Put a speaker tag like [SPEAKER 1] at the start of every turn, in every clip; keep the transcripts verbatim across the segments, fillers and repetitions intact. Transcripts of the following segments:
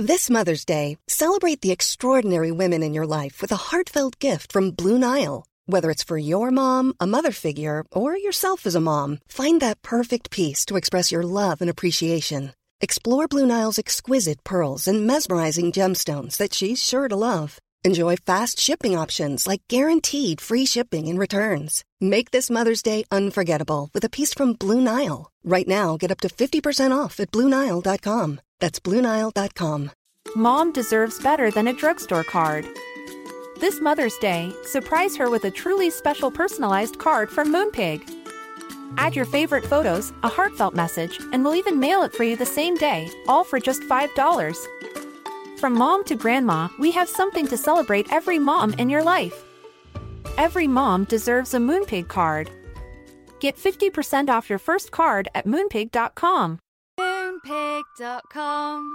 [SPEAKER 1] This Mother's Day, celebrate the extraordinary women in your life with a heartfelt gift from Blue Nile. Whether it's for your mom, a mother figure, or yourself as a mom, find that perfect piece to express your love and appreciation. Explore Blue Nile's exquisite pearls and mesmerizing gemstones that she's sure to love. Enjoy fast shipping options like guaranteed free shipping and returns. Make this Mother's Day unforgettable with a piece from Blue Nile. Right now, get up to fifty percent off at Blue Nile dot com. That's Blue Nile dot com.
[SPEAKER 2] Mom deserves better than a drugstore card. This Mother's Day, surprise her with a truly special personalized card from Moonpig. Add your favorite photos, a heartfelt message, and we'll even mail it for you the same day, all for just five dollars. From mom to grandma, we have something to celebrate every mom in your life. Every mom deserves a Moonpig card. Get fifty percent off your first card at moonpig dot com.
[SPEAKER 3] moonpig dot com.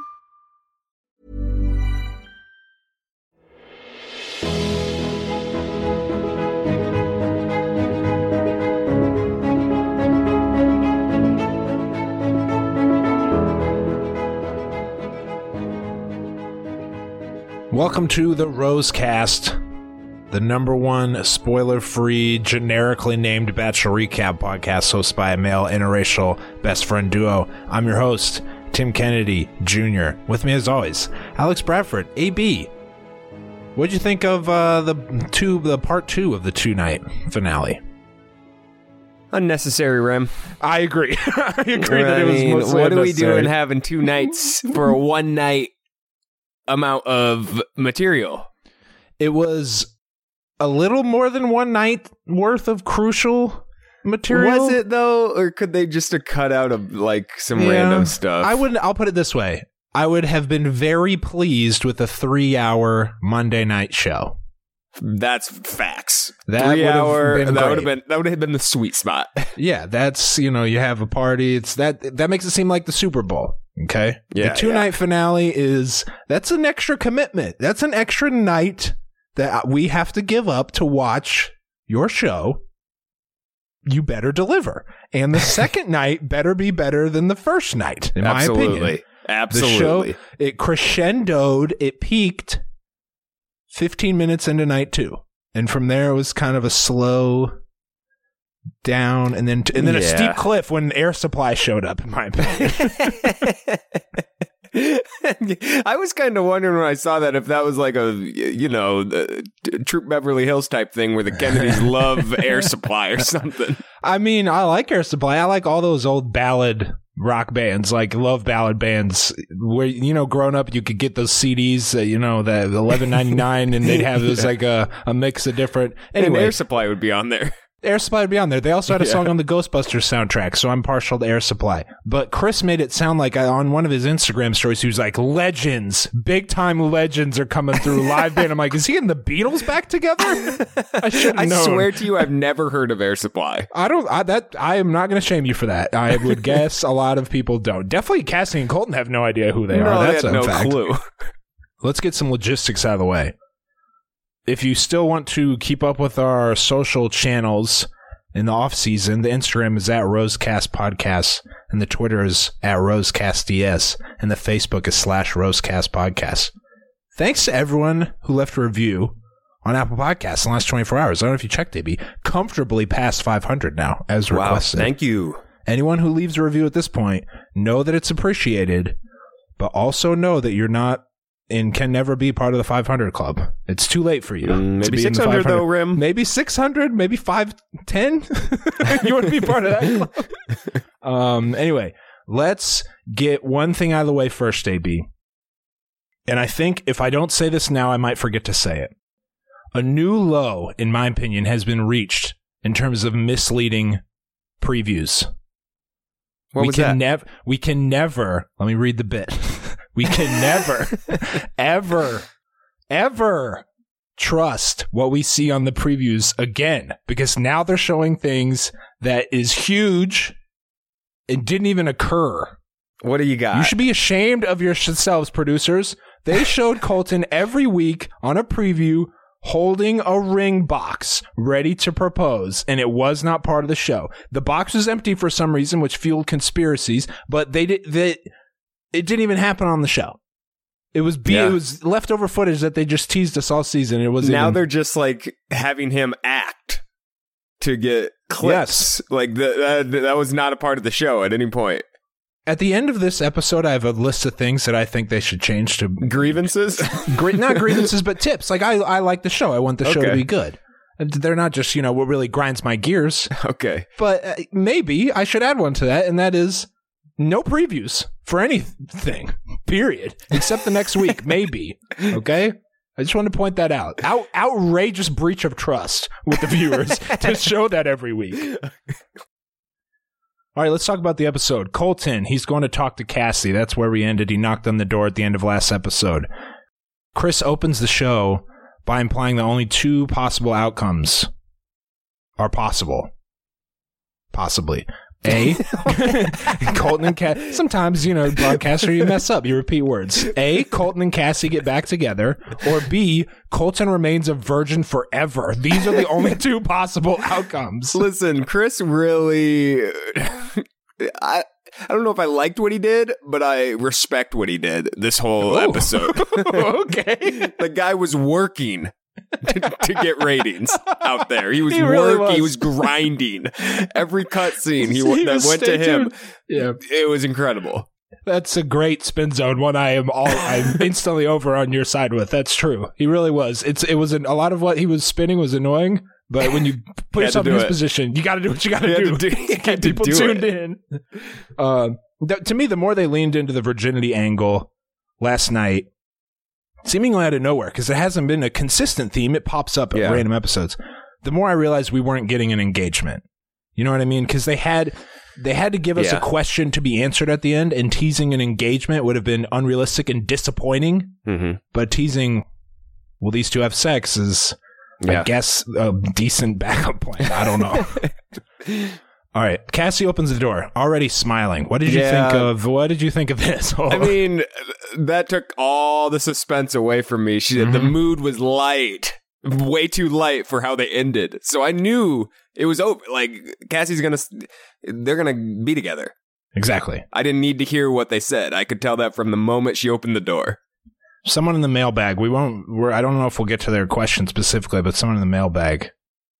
[SPEAKER 4] Welcome to the Rosecast, the number one spoiler-free, generically named Bachelor Recap podcast hosted by a male interracial best friend duo. I'm your host, Tim Kennedy Junior With me, as always, Alex Bradford, A B. What'd you think of uh, the two, the part two of the two-night finale?
[SPEAKER 5] Unnecessary, Rem.
[SPEAKER 4] I agree. I agree
[SPEAKER 5] I
[SPEAKER 4] that it was
[SPEAKER 5] mean,
[SPEAKER 4] mostly
[SPEAKER 5] what are we
[SPEAKER 4] unnecessary.
[SPEAKER 5] doing having two nights for a one night amount of material?
[SPEAKER 4] It was a little more than one night worth of crucial material.
[SPEAKER 5] Was it though, or could they just have cut out of like some
[SPEAKER 4] Yeah.
[SPEAKER 5] random stuff?
[SPEAKER 4] I would. I'll put it this way: I would have been very pleased with a three-hour Monday night show.
[SPEAKER 5] That's facts.
[SPEAKER 4] That
[SPEAKER 5] Three
[SPEAKER 4] would have
[SPEAKER 5] hour.
[SPEAKER 4] been
[SPEAKER 5] that would have
[SPEAKER 4] great.
[SPEAKER 5] been. That would have been the sweet spot.
[SPEAKER 4] Yeah, that's, you know, you have a party. It's that that makes it seem like the Super Bowl. Okay.
[SPEAKER 5] Yeah,
[SPEAKER 4] The two-night finale is that's an extra commitment. That's an extra night that we have to give up to watch your show. You better deliver, and the second night better be better than the first night. In my
[SPEAKER 5] Absolutely.
[SPEAKER 4] opinion,
[SPEAKER 5] Absolutely.
[SPEAKER 4] the show it crescendoed. It peaked fifteen minutes into night two, and from there it was kind of a slow down, and then and then a
[SPEAKER 5] Yeah.
[SPEAKER 4] steep cliff when Air Supply showed up. In my opinion,
[SPEAKER 5] I was kind of wondering when I saw that if that was like a, you know, the Troop Beverly Hills type thing where the Kennedys love Air Supply or something.
[SPEAKER 4] I mean, I like Air Supply. I like all those old ballad rock bands, like love ballad bands, where, you know, growing up you could get those C Ds, uh, you know, the eleven ninety-nine, and they'd have this like a, a mix of different.
[SPEAKER 5] Anyway,
[SPEAKER 4] Anyway,
[SPEAKER 5] Air Supply would be on there.
[SPEAKER 4] Air Supply would be on there. They also had a
[SPEAKER 5] Yeah.
[SPEAKER 4] song on the Ghostbusters soundtrack, so I'm partial to Air Supply. But Chris made it sound like uh, on one of his Instagram stories, he was like, legends, big time legends are coming through live band. I'm like, is he and the Beatles back together? I should have
[SPEAKER 5] I
[SPEAKER 4] known.
[SPEAKER 5] swear to you, I've never heard of Air Supply.
[SPEAKER 4] I don't. I, that I am not going to shame you for that. I would guess a lot of people don't. Definitely, Cassie and Colton have no idea who they
[SPEAKER 5] no,
[SPEAKER 4] are.
[SPEAKER 5] they
[SPEAKER 4] That's
[SPEAKER 5] had
[SPEAKER 4] a
[SPEAKER 5] no
[SPEAKER 4] fact.
[SPEAKER 5] clue.
[SPEAKER 4] Let's get some logistics out of the way. If you still want to keep up with our social channels in the off season, the Instagram is at Rosecast Podcasts, and the Twitter is at RosecastDS, and the Facebook is slash Rosecast Podcasts. Thanks to everyone who left a review on Apple Podcasts in the last twenty-four hours. I don't know if you checked, A B. Comfortably past five hundred now, as
[SPEAKER 5] Wow,
[SPEAKER 4] requested.
[SPEAKER 5] thank you.
[SPEAKER 4] Anyone who leaves a review at this point, know that it's appreciated, but also know that you're not and can never be part of the five hundred club. It's too late for you.
[SPEAKER 5] Mm,
[SPEAKER 4] to
[SPEAKER 5] maybe
[SPEAKER 4] be in the
[SPEAKER 5] six hundred
[SPEAKER 4] five hundred.
[SPEAKER 5] though, Rim.
[SPEAKER 4] Maybe six hundred, maybe five ten. You want to be part of that club? um, anyway, let's get one thing out of the way first, A B. And I think if I don't say this now, I might forget to say it. A new low, in my opinion, has been reached in terms of misleading previews.
[SPEAKER 5] What
[SPEAKER 4] we
[SPEAKER 5] was
[SPEAKER 4] can
[SPEAKER 5] that?
[SPEAKER 4] never we can never let me read the bit. We can never ever ever trust what we see on the previews again, because now they're showing things that is huge and didn't even occur.
[SPEAKER 5] What do you got?
[SPEAKER 4] You should be ashamed of yourselves, producers. They showed Colton every week on a preview holding a ring box ready to propose, and it was not part of the show. The box was empty for some reason, which fueled conspiracies, but they did they, it didn't even happen on the show. It was B-
[SPEAKER 5] Yeah.
[SPEAKER 4] it was leftover footage that they just teased us all season. It was
[SPEAKER 5] now
[SPEAKER 4] even,
[SPEAKER 5] they're just like having him act to get clips.
[SPEAKER 4] Yes.
[SPEAKER 5] Like the, uh, that was not a part of the show at any point.
[SPEAKER 4] At the end of this episode, I have a list of things that I think they should change to
[SPEAKER 5] Grievances?
[SPEAKER 4] Gr- not grievances, but tips. Like I, I like the show. I want the show
[SPEAKER 5] Okay.
[SPEAKER 4] to be good. And they're not just, you know, what really grinds my gears.
[SPEAKER 5] Okay.
[SPEAKER 4] But uh, maybe I should add one to that, and that is no previews for anything, period, except the next week, maybe. Okay? I just want to point that out. Out- outrageous breach of trust with the viewers to show that every week. All right, let's talk about the episode. Colton, he's going to talk to Cassie. That's where we ended. He knocked on the door at the end of last episode. Chris opens the show by implying that only two possible outcomes are possible. Possibly. A, Colton and Cassie. Sometimes, you know, broadcaster, you mess up. You repeat words. A, Colton and Cassie get back together. Or B, Colton remains a virgin forever. These are the only two possible outcomes.
[SPEAKER 5] Listen, Chris really... I I don't know if I liked what he did, but I respect what he did this whole
[SPEAKER 4] Ooh.
[SPEAKER 5] episode.
[SPEAKER 4] Okay.
[SPEAKER 5] The guy was working to, to get ratings out there. He was
[SPEAKER 4] He really
[SPEAKER 5] working. He
[SPEAKER 4] was.
[SPEAKER 5] was grinding. Every cutscene he,
[SPEAKER 4] He
[SPEAKER 5] w- that
[SPEAKER 4] was
[SPEAKER 5] went to
[SPEAKER 4] stay
[SPEAKER 5] him,
[SPEAKER 4] tuned. Yeah.
[SPEAKER 5] it was incredible.
[SPEAKER 4] That's a great spin zone. One I am all I'm instantly over on your side with. That's true. He really was. It's it was an, a lot of what he was spinning was annoying, but when you put
[SPEAKER 5] Had
[SPEAKER 4] yourself
[SPEAKER 5] to
[SPEAKER 4] in
[SPEAKER 5] do
[SPEAKER 4] his
[SPEAKER 5] it.
[SPEAKER 4] position, you got to do what you got
[SPEAKER 5] He
[SPEAKER 4] to
[SPEAKER 5] had
[SPEAKER 4] do.
[SPEAKER 5] to do- he
[SPEAKER 4] Keep
[SPEAKER 5] had to
[SPEAKER 4] people
[SPEAKER 5] do
[SPEAKER 4] tuned
[SPEAKER 5] it.
[SPEAKER 4] in. Um, th- to me, the more they leaned into the virginity angle last night, seemingly out of nowhere, because it hasn't been a consistent theme. It pops up at
[SPEAKER 5] Yeah.
[SPEAKER 4] random episodes. The more I realized we weren't getting an engagement. You know what I mean? Because they had they had to give us
[SPEAKER 5] Yeah.
[SPEAKER 4] a question to be answered at the end, and teasing an engagement would have been unrealistic and disappointing.
[SPEAKER 5] Mm-hmm.
[SPEAKER 4] But teasing, well, these two have sex is,
[SPEAKER 5] Yeah.
[SPEAKER 4] I guess, a decent backup plan. I don't know. All right, Cassie opens the door, already smiling. What did you
[SPEAKER 5] Yeah.
[SPEAKER 4] think of? What did you think of this? Oh,
[SPEAKER 5] I mean, that took all the suspense away from me. She, The
[SPEAKER 4] Mhm.
[SPEAKER 5] mood was light, way too light for how they ended. So I knew it was over. Like, Cassie's going to, they're going to be together.
[SPEAKER 4] exactly.
[SPEAKER 5] I didn't need to hear what they said. I could tell that from the moment she opened the door.
[SPEAKER 4] Someone in the mailbag. We won't. We're, I don't know if we'll get to their question specifically, but someone in the mailbag,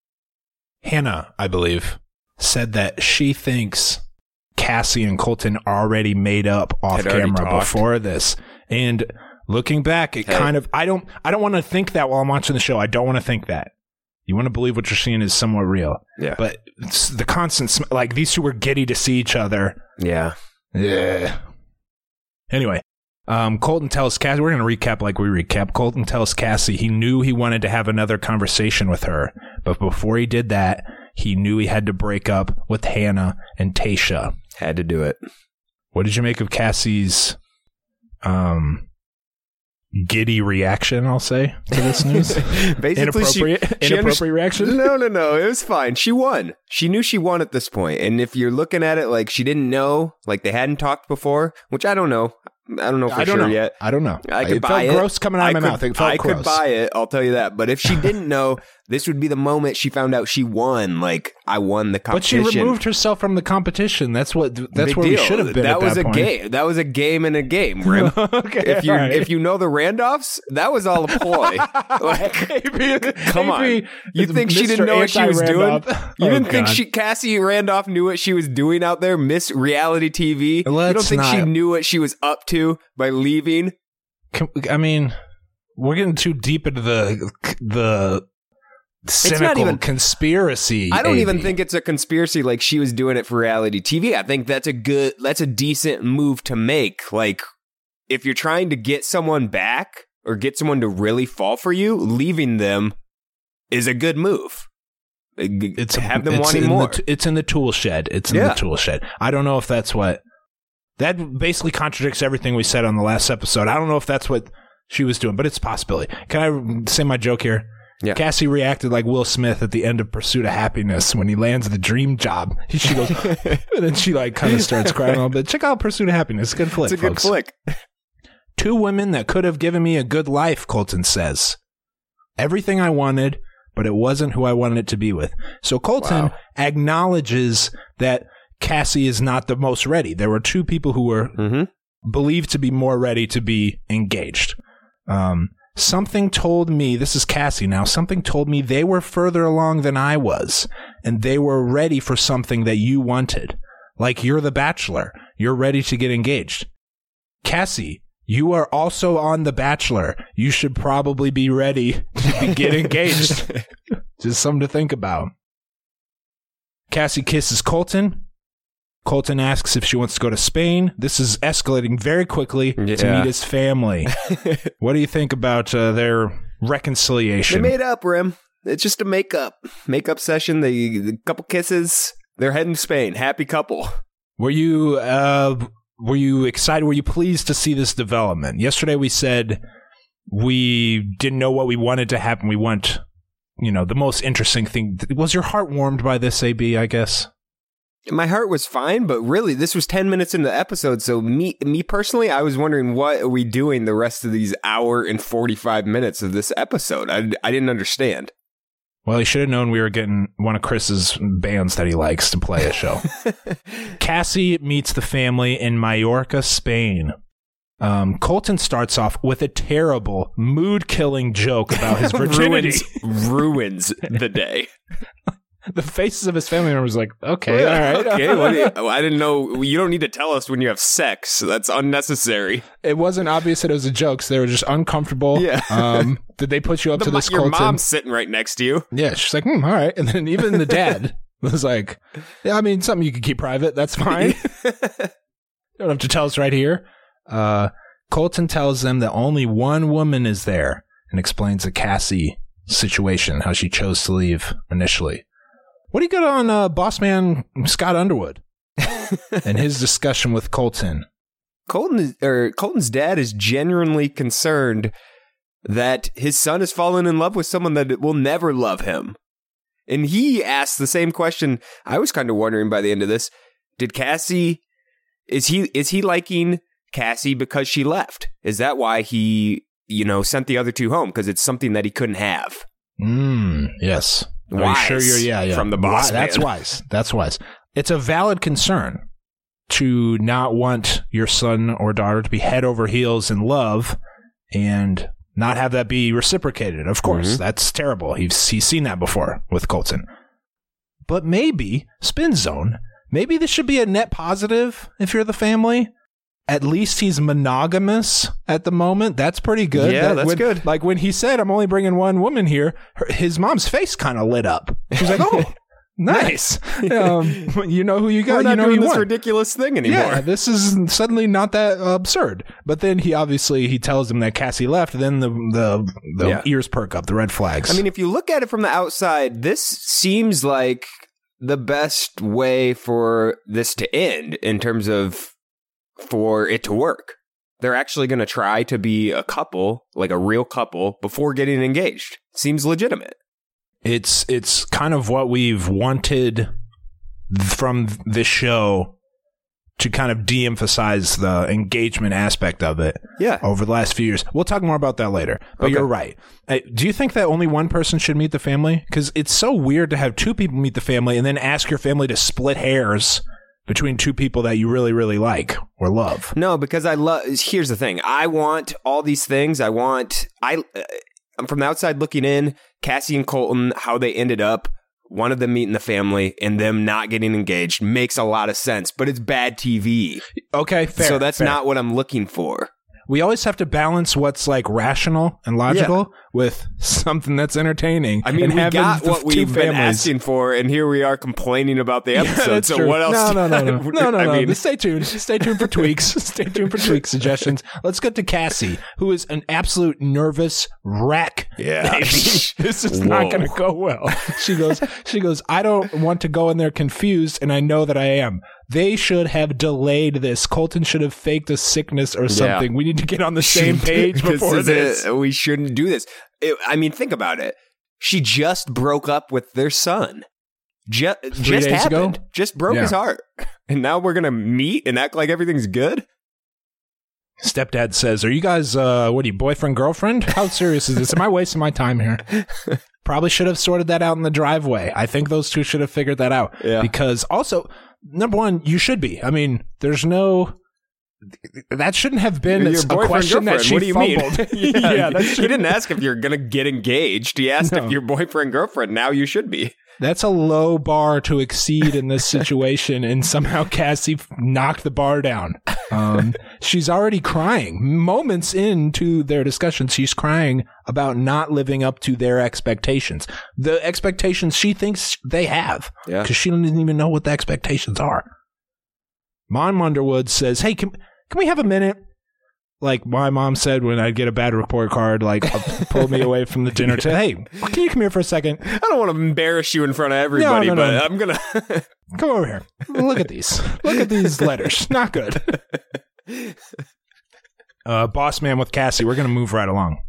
[SPEAKER 4] Hannah, I believe, said that she thinks Cassie and Colton already made up off
[SPEAKER 5] Had already
[SPEAKER 4] camera
[SPEAKER 5] talked.
[SPEAKER 4] before this. And looking back, it
[SPEAKER 5] Hey.
[SPEAKER 4] kind of I don't I don't want to think that while I'm watching the show. I don't want to think that. You want to believe what you're seeing is somewhat real.
[SPEAKER 5] Yeah.
[SPEAKER 4] But it's the constant sm- like these two were giddy to see each other.
[SPEAKER 5] Yeah.
[SPEAKER 4] Yeah. Anyway, um, Colton tells Cassie, we're going to recap like we recap. Colton tells Cassie he knew he wanted to have another conversation with her, but before he did that, he knew he had to break up with Hannah and Tasha.
[SPEAKER 5] Had to do it.
[SPEAKER 4] What did you make of Cassie's um, giddy reaction, I'll say, to this news?
[SPEAKER 5] Basically, she,
[SPEAKER 4] inappropriate
[SPEAKER 5] she
[SPEAKER 4] inappropriate
[SPEAKER 5] underst-
[SPEAKER 4] reaction?
[SPEAKER 5] No, no, no. It was fine. She won. She knew she won at this point. And if you're looking at it like she didn't know, like they hadn't talked before, which I don't know. I don't know for
[SPEAKER 4] I don't
[SPEAKER 5] sure
[SPEAKER 4] know.
[SPEAKER 5] yet.
[SPEAKER 4] I don't know.
[SPEAKER 5] I could
[SPEAKER 4] it
[SPEAKER 5] buy
[SPEAKER 4] felt
[SPEAKER 5] it.
[SPEAKER 4] gross coming out
[SPEAKER 5] I
[SPEAKER 4] of my
[SPEAKER 5] could,
[SPEAKER 4] mouth. It felt
[SPEAKER 5] I
[SPEAKER 4] gross.
[SPEAKER 5] could buy it. I'll tell you that. But if she didn't know, this would be the moment she found out she won. Like, I won the
[SPEAKER 4] But she
[SPEAKER 5] competition.
[SPEAKER 4] removed herself from the competition. That's what. That's
[SPEAKER 5] Big
[SPEAKER 4] where we
[SPEAKER 5] deal.
[SPEAKER 4] should have been.
[SPEAKER 5] That
[SPEAKER 4] at
[SPEAKER 5] was
[SPEAKER 4] that
[SPEAKER 5] a
[SPEAKER 4] point.
[SPEAKER 5] game. That was a game and a game, Rim.
[SPEAKER 4] Okay,
[SPEAKER 5] if you
[SPEAKER 4] all right.
[SPEAKER 5] if you know the Randolphs, that was all a ploy. Like,
[SPEAKER 4] Maybe,
[SPEAKER 5] come
[SPEAKER 4] maybe
[SPEAKER 5] on. You
[SPEAKER 4] it's
[SPEAKER 5] think she
[SPEAKER 4] Mister
[SPEAKER 5] didn't know what she was doing?
[SPEAKER 4] Anti-Randolph.
[SPEAKER 5] You
[SPEAKER 4] Oh,
[SPEAKER 5] didn't think
[SPEAKER 4] God.
[SPEAKER 5] she Cassie Randolph knew what she was doing out there, Miss Reality T V? You don't
[SPEAKER 4] Let's
[SPEAKER 5] think she
[SPEAKER 4] not-
[SPEAKER 5] knew what she was up to by leaving?
[SPEAKER 4] Can- I mean, we're getting too deep into the the cynical
[SPEAKER 5] even-
[SPEAKER 4] conspiracy.
[SPEAKER 5] I don't
[SPEAKER 4] A B.
[SPEAKER 5] even think it's a conspiracy like she was doing it for reality T V. I think that's a good that's a decent move to make. Like, if you're trying to get someone back or get someone to really fall for you, leaving them is a good move.
[SPEAKER 4] it's
[SPEAKER 5] to have them
[SPEAKER 4] it's
[SPEAKER 5] wanting
[SPEAKER 4] in
[SPEAKER 5] more.
[SPEAKER 4] The, it's in the tool shed. It's in
[SPEAKER 5] Yeah.
[SPEAKER 4] the tool shed. I don't know if that's what. That basically contradicts everything we said on the last episode. I don't know if that's what she was doing, but it's a possibility. Can I say my joke here?
[SPEAKER 5] Yeah.
[SPEAKER 4] Cassie reacted like Will Smith at the end of Pursuit of Happiness when he lands the dream job. She goes, and then she like kind of starts crying a little bit. Check out Pursuit of Happiness. Good flick,
[SPEAKER 5] It's a good
[SPEAKER 4] folks.
[SPEAKER 5] flick.
[SPEAKER 4] Two women that could have given me a good life, Colton says. Everything I wanted, but it wasn't who I wanted it to be with. So Colton
[SPEAKER 5] Wow.
[SPEAKER 4] acknowledges that Cassie is not the most ready. There were two people who were
[SPEAKER 5] Mm-hmm.
[SPEAKER 4] believed to be more ready to be engaged. Um, something told me, this is Cassie now, something told me they were further along than I was, and they were ready for something that you wanted. Like you're the Bachelor. You're ready to get engaged. Cassie, you are also on The Bachelor. You should probably be ready to be, get engaged. Just something to think about. Cassie kisses Colton. Colton asks if she wants to go to Spain. This is escalating very quickly yeah. to meet his family. What do you think about uh, their reconciliation?
[SPEAKER 5] They made up, Rim. It's just a make-up. Make-up session. They, the couple kisses. They're heading to Spain. Happy couple.
[SPEAKER 4] Were you uh, were you excited? Were you pleased to see this development? Yesterday we said we didn't know what we wanted to happen. We want, you know, the most interesting thing. Was your heart warmed by this, A B, I guess?
[SPEAKER 5] My heart was fine, but really, this was ten minutes into the episode, so me me personally, I was wondering, what are we doing the rest of these hour and forty-five minutes of this episode? I, I didn't understand.
[SPEAKER 4] Well, he should have known we were getting one of Chris's bands that he likes to play a show. Cassie meets the family in Mallorca, Spain. Um, Colton starts off with a terrible, mood-killing joke about his virginity.
[SPEAKER 5] ruins, ruins the day.
[SPEAKER 4] The faces of his family members like, okay, all right.
[SPEAKER 5] Okay, what do you, I didn't know. You don't need to tell us when you have sex. That's unnecessary.
[SPEAKER 4] It wasn't obvious that it was a joke, so they were just uncomfortable. Yeah. Um, did they put you up
[SPEAKER 5] the,
[SPEAKER 4] to this,
[SPEAKER 5] your
[SPEAKER 4] Colton?
[SPEAKER 5] Your mom's sitting right next to you.
[SPEAKER 4] Yeah, she's like, hmm, all right. And then even the dad was like, yeah, I mean, something you can keep private. That's fine. You don't have to tell us right here. Uh, Colton tells them that only one woman is there and explains the Cassie situation, how she chose to leave initially. What do you got on uh, boss man Scott Underwood and his discussion with Colton?
[SPEAKER 5] Colton is, or Colton's dad is genuinely concerned that his son has fallen in love with someone that will never love him. And he asked the same question. I was kind of wondering by the end of this, did Cassie, is he is he liking Cassie because she left? Is that why he, you know, sent the other two home? Because it's something that he couldn't have.
[SPEAKER 4] Mm, yes. Are
[SPEAKER 5] wise
[SPEAKER 4] you sure you're, yeah, yeah.
[SPEAKER 5] From the boss man.
[SPEAKER 4] That's wise. That's wise. It's a valid concern to not want your son or daughter to be head over heels in love and not have that be reciprocated. Of course, mm-hmm. That's terrible. He's, he's seen that before with Colton. But maybe, Spin Zone, maybe this should be a net positive if you're the family. At least he's monogamous at the moment. That's pretty good.
[SPEAKER 5] Yeah,
[SPEAKER 4] that
[SPEAKER 5] that's
[SPEAKER 4] when,
[SPEAKER 5] good.
[SPEAKER 4] Like when he said, I'm only bringing one woman here, her, his mom's face kind of lit up. She was like, oh, nice. um, you know who you got.
[SPEAKER 5] We're not
[SPEAKER 4] you know
[SPEAKER 5] doing
[SPEAKER 4] you
[SPEAKER 5] this
[SPEAKER 4] want.
[SPEAKER 5] ridiculous thing anymore.
[SPEAKER 4] Yeah, this is suddenly not that absurd. But then he obviously, he tells him that Cassie left. Then the, the, the yeah. ears perk up, the red flags.
[SPEAKER 5] I mean, if you look at it from the outside, this seems like the best way for this to end in terms of for it to work. They're actually going to try to be a couple, like a real couple, before getting engaged. Seems legitimate.
[SPEAKER 4] It's it's kind of what we've wanted from this show to kind of de-emphasize the engagement aspect of it
[SPEAKER 5] yeah.
[SPEAKER 4] over the last few years. We'll talk more about that later. But okay. You're right. Do you think that only one person should meet the family? Because it's so weird to have two people meet the family and then ask your family to split hairs between two people that you really, really like or love.
[SPEAKER 5] No, because I love, here's the thing. I want all these things. I want, I, I'm from the outside looking in, Cassie and Colton, how they ended up, one of them meeting the family and them not getting engaged makes a lot of sense, but it's bad T V.
[SPEAKER 4] Okay, fair.
[SPEAKER 5] So that's
[SPEAKER 4] fair.
[SPEAKER 5] not what I'm looking for.
[SPEAKER 4] We always have to balance what's like rational and logical
[SPEAKER 5] yeah.
[SPEAKER 4] with something that's entertaining.
[SPEAKER 5] I mean, we got what we've been asking for, and here we are complaining about the episode.
[SPEAKER 4] Yeah,
[SPEAKER 5] so
[SPEAKER 4] true.
[SPEAKER 5] what else?
[SPEAKER 4] No, no, no, no, no, no.
[SPEAKER 5] I
[SPEAKER 4] no.
[SPEAKER 5] mean,
[SPEAKER 4] stay tuned. Stay tuned for tweaks. Stay tuned for tweak suggestions. Let's get to Cassie, who is an absolute nervous wreck.
[SPEAKER 5] Yeah,
[SPEAKER 4] this is
[SPEAKER 5] Whoa.
[SPEAKER 4] not going to go well. She goes. She goes. I don't want to go in there confused, and I know that I am. They should have delayed this. Colton should have faked a sickness or something. Yeah. We need to get on the same page before this.
[SPEAKER 5] this. A, we shouldn't do this. It, I mean, think about it. She just broke up with their son. Ju- just happened. Ago? Just broke yeah. his heart. And now we're going to meet and act like everything's good?
[SPEAKER 4] Stepdad says, are you guys, uh, what are you, boyfriend, girlfriend? How serious is this? Am I wasting my time here? Probably should have sorted that out in the driveway. I think those two should have figured that out.
[SPEAKER 5] Yeah.
[SPEAKER 4] Because also, number one, you should be. I mean, there's no that shouldn't have been
[SPEAKER 5] Your
[SPEAKER 4] a question that she
[SPEAKER 5] what do you
[SPEAKER 4] fumbled.
[SPEAKER 5] mean? yeah,
[SPEAKER 4] yeah, that
[SPEAKER 5] he didn't ask if you're gonna get engaged. He asked
[SPEAKER 4] No.
[SPEAKER 5] if your boyfriend girlfriend. Now you should be.
[SPEAKER 4] That's a low bar to exceed in this situation, and somehow Cassie knocked the bar down. Um, she's already crying. Moments into their discussion, she's crying about not living up to their expectations. The expectations she thinks they have,
[SPEAKER 5] Yeah.
[SPEAKER 4] because she doesn't even know what the expectations are. Mom Underwood says, hey, can, can we have a minute? Like my mom said when I'd get a bad report card, like pull me away from the dinner to, hey, can you come here for a second?
[SPEAKER 5] I don't want to embarrass you in front of everybody,
[SPEAKER 4] No, no,
[SPEAKER 5] but
[SPEAKER 4] no.
[SPEAKER 5] I'm gonna.
[SPEAKER 4] Come over here. Look at these. Look at these letters. Not good. Uh, boss man with Cassie. We're going to move right along.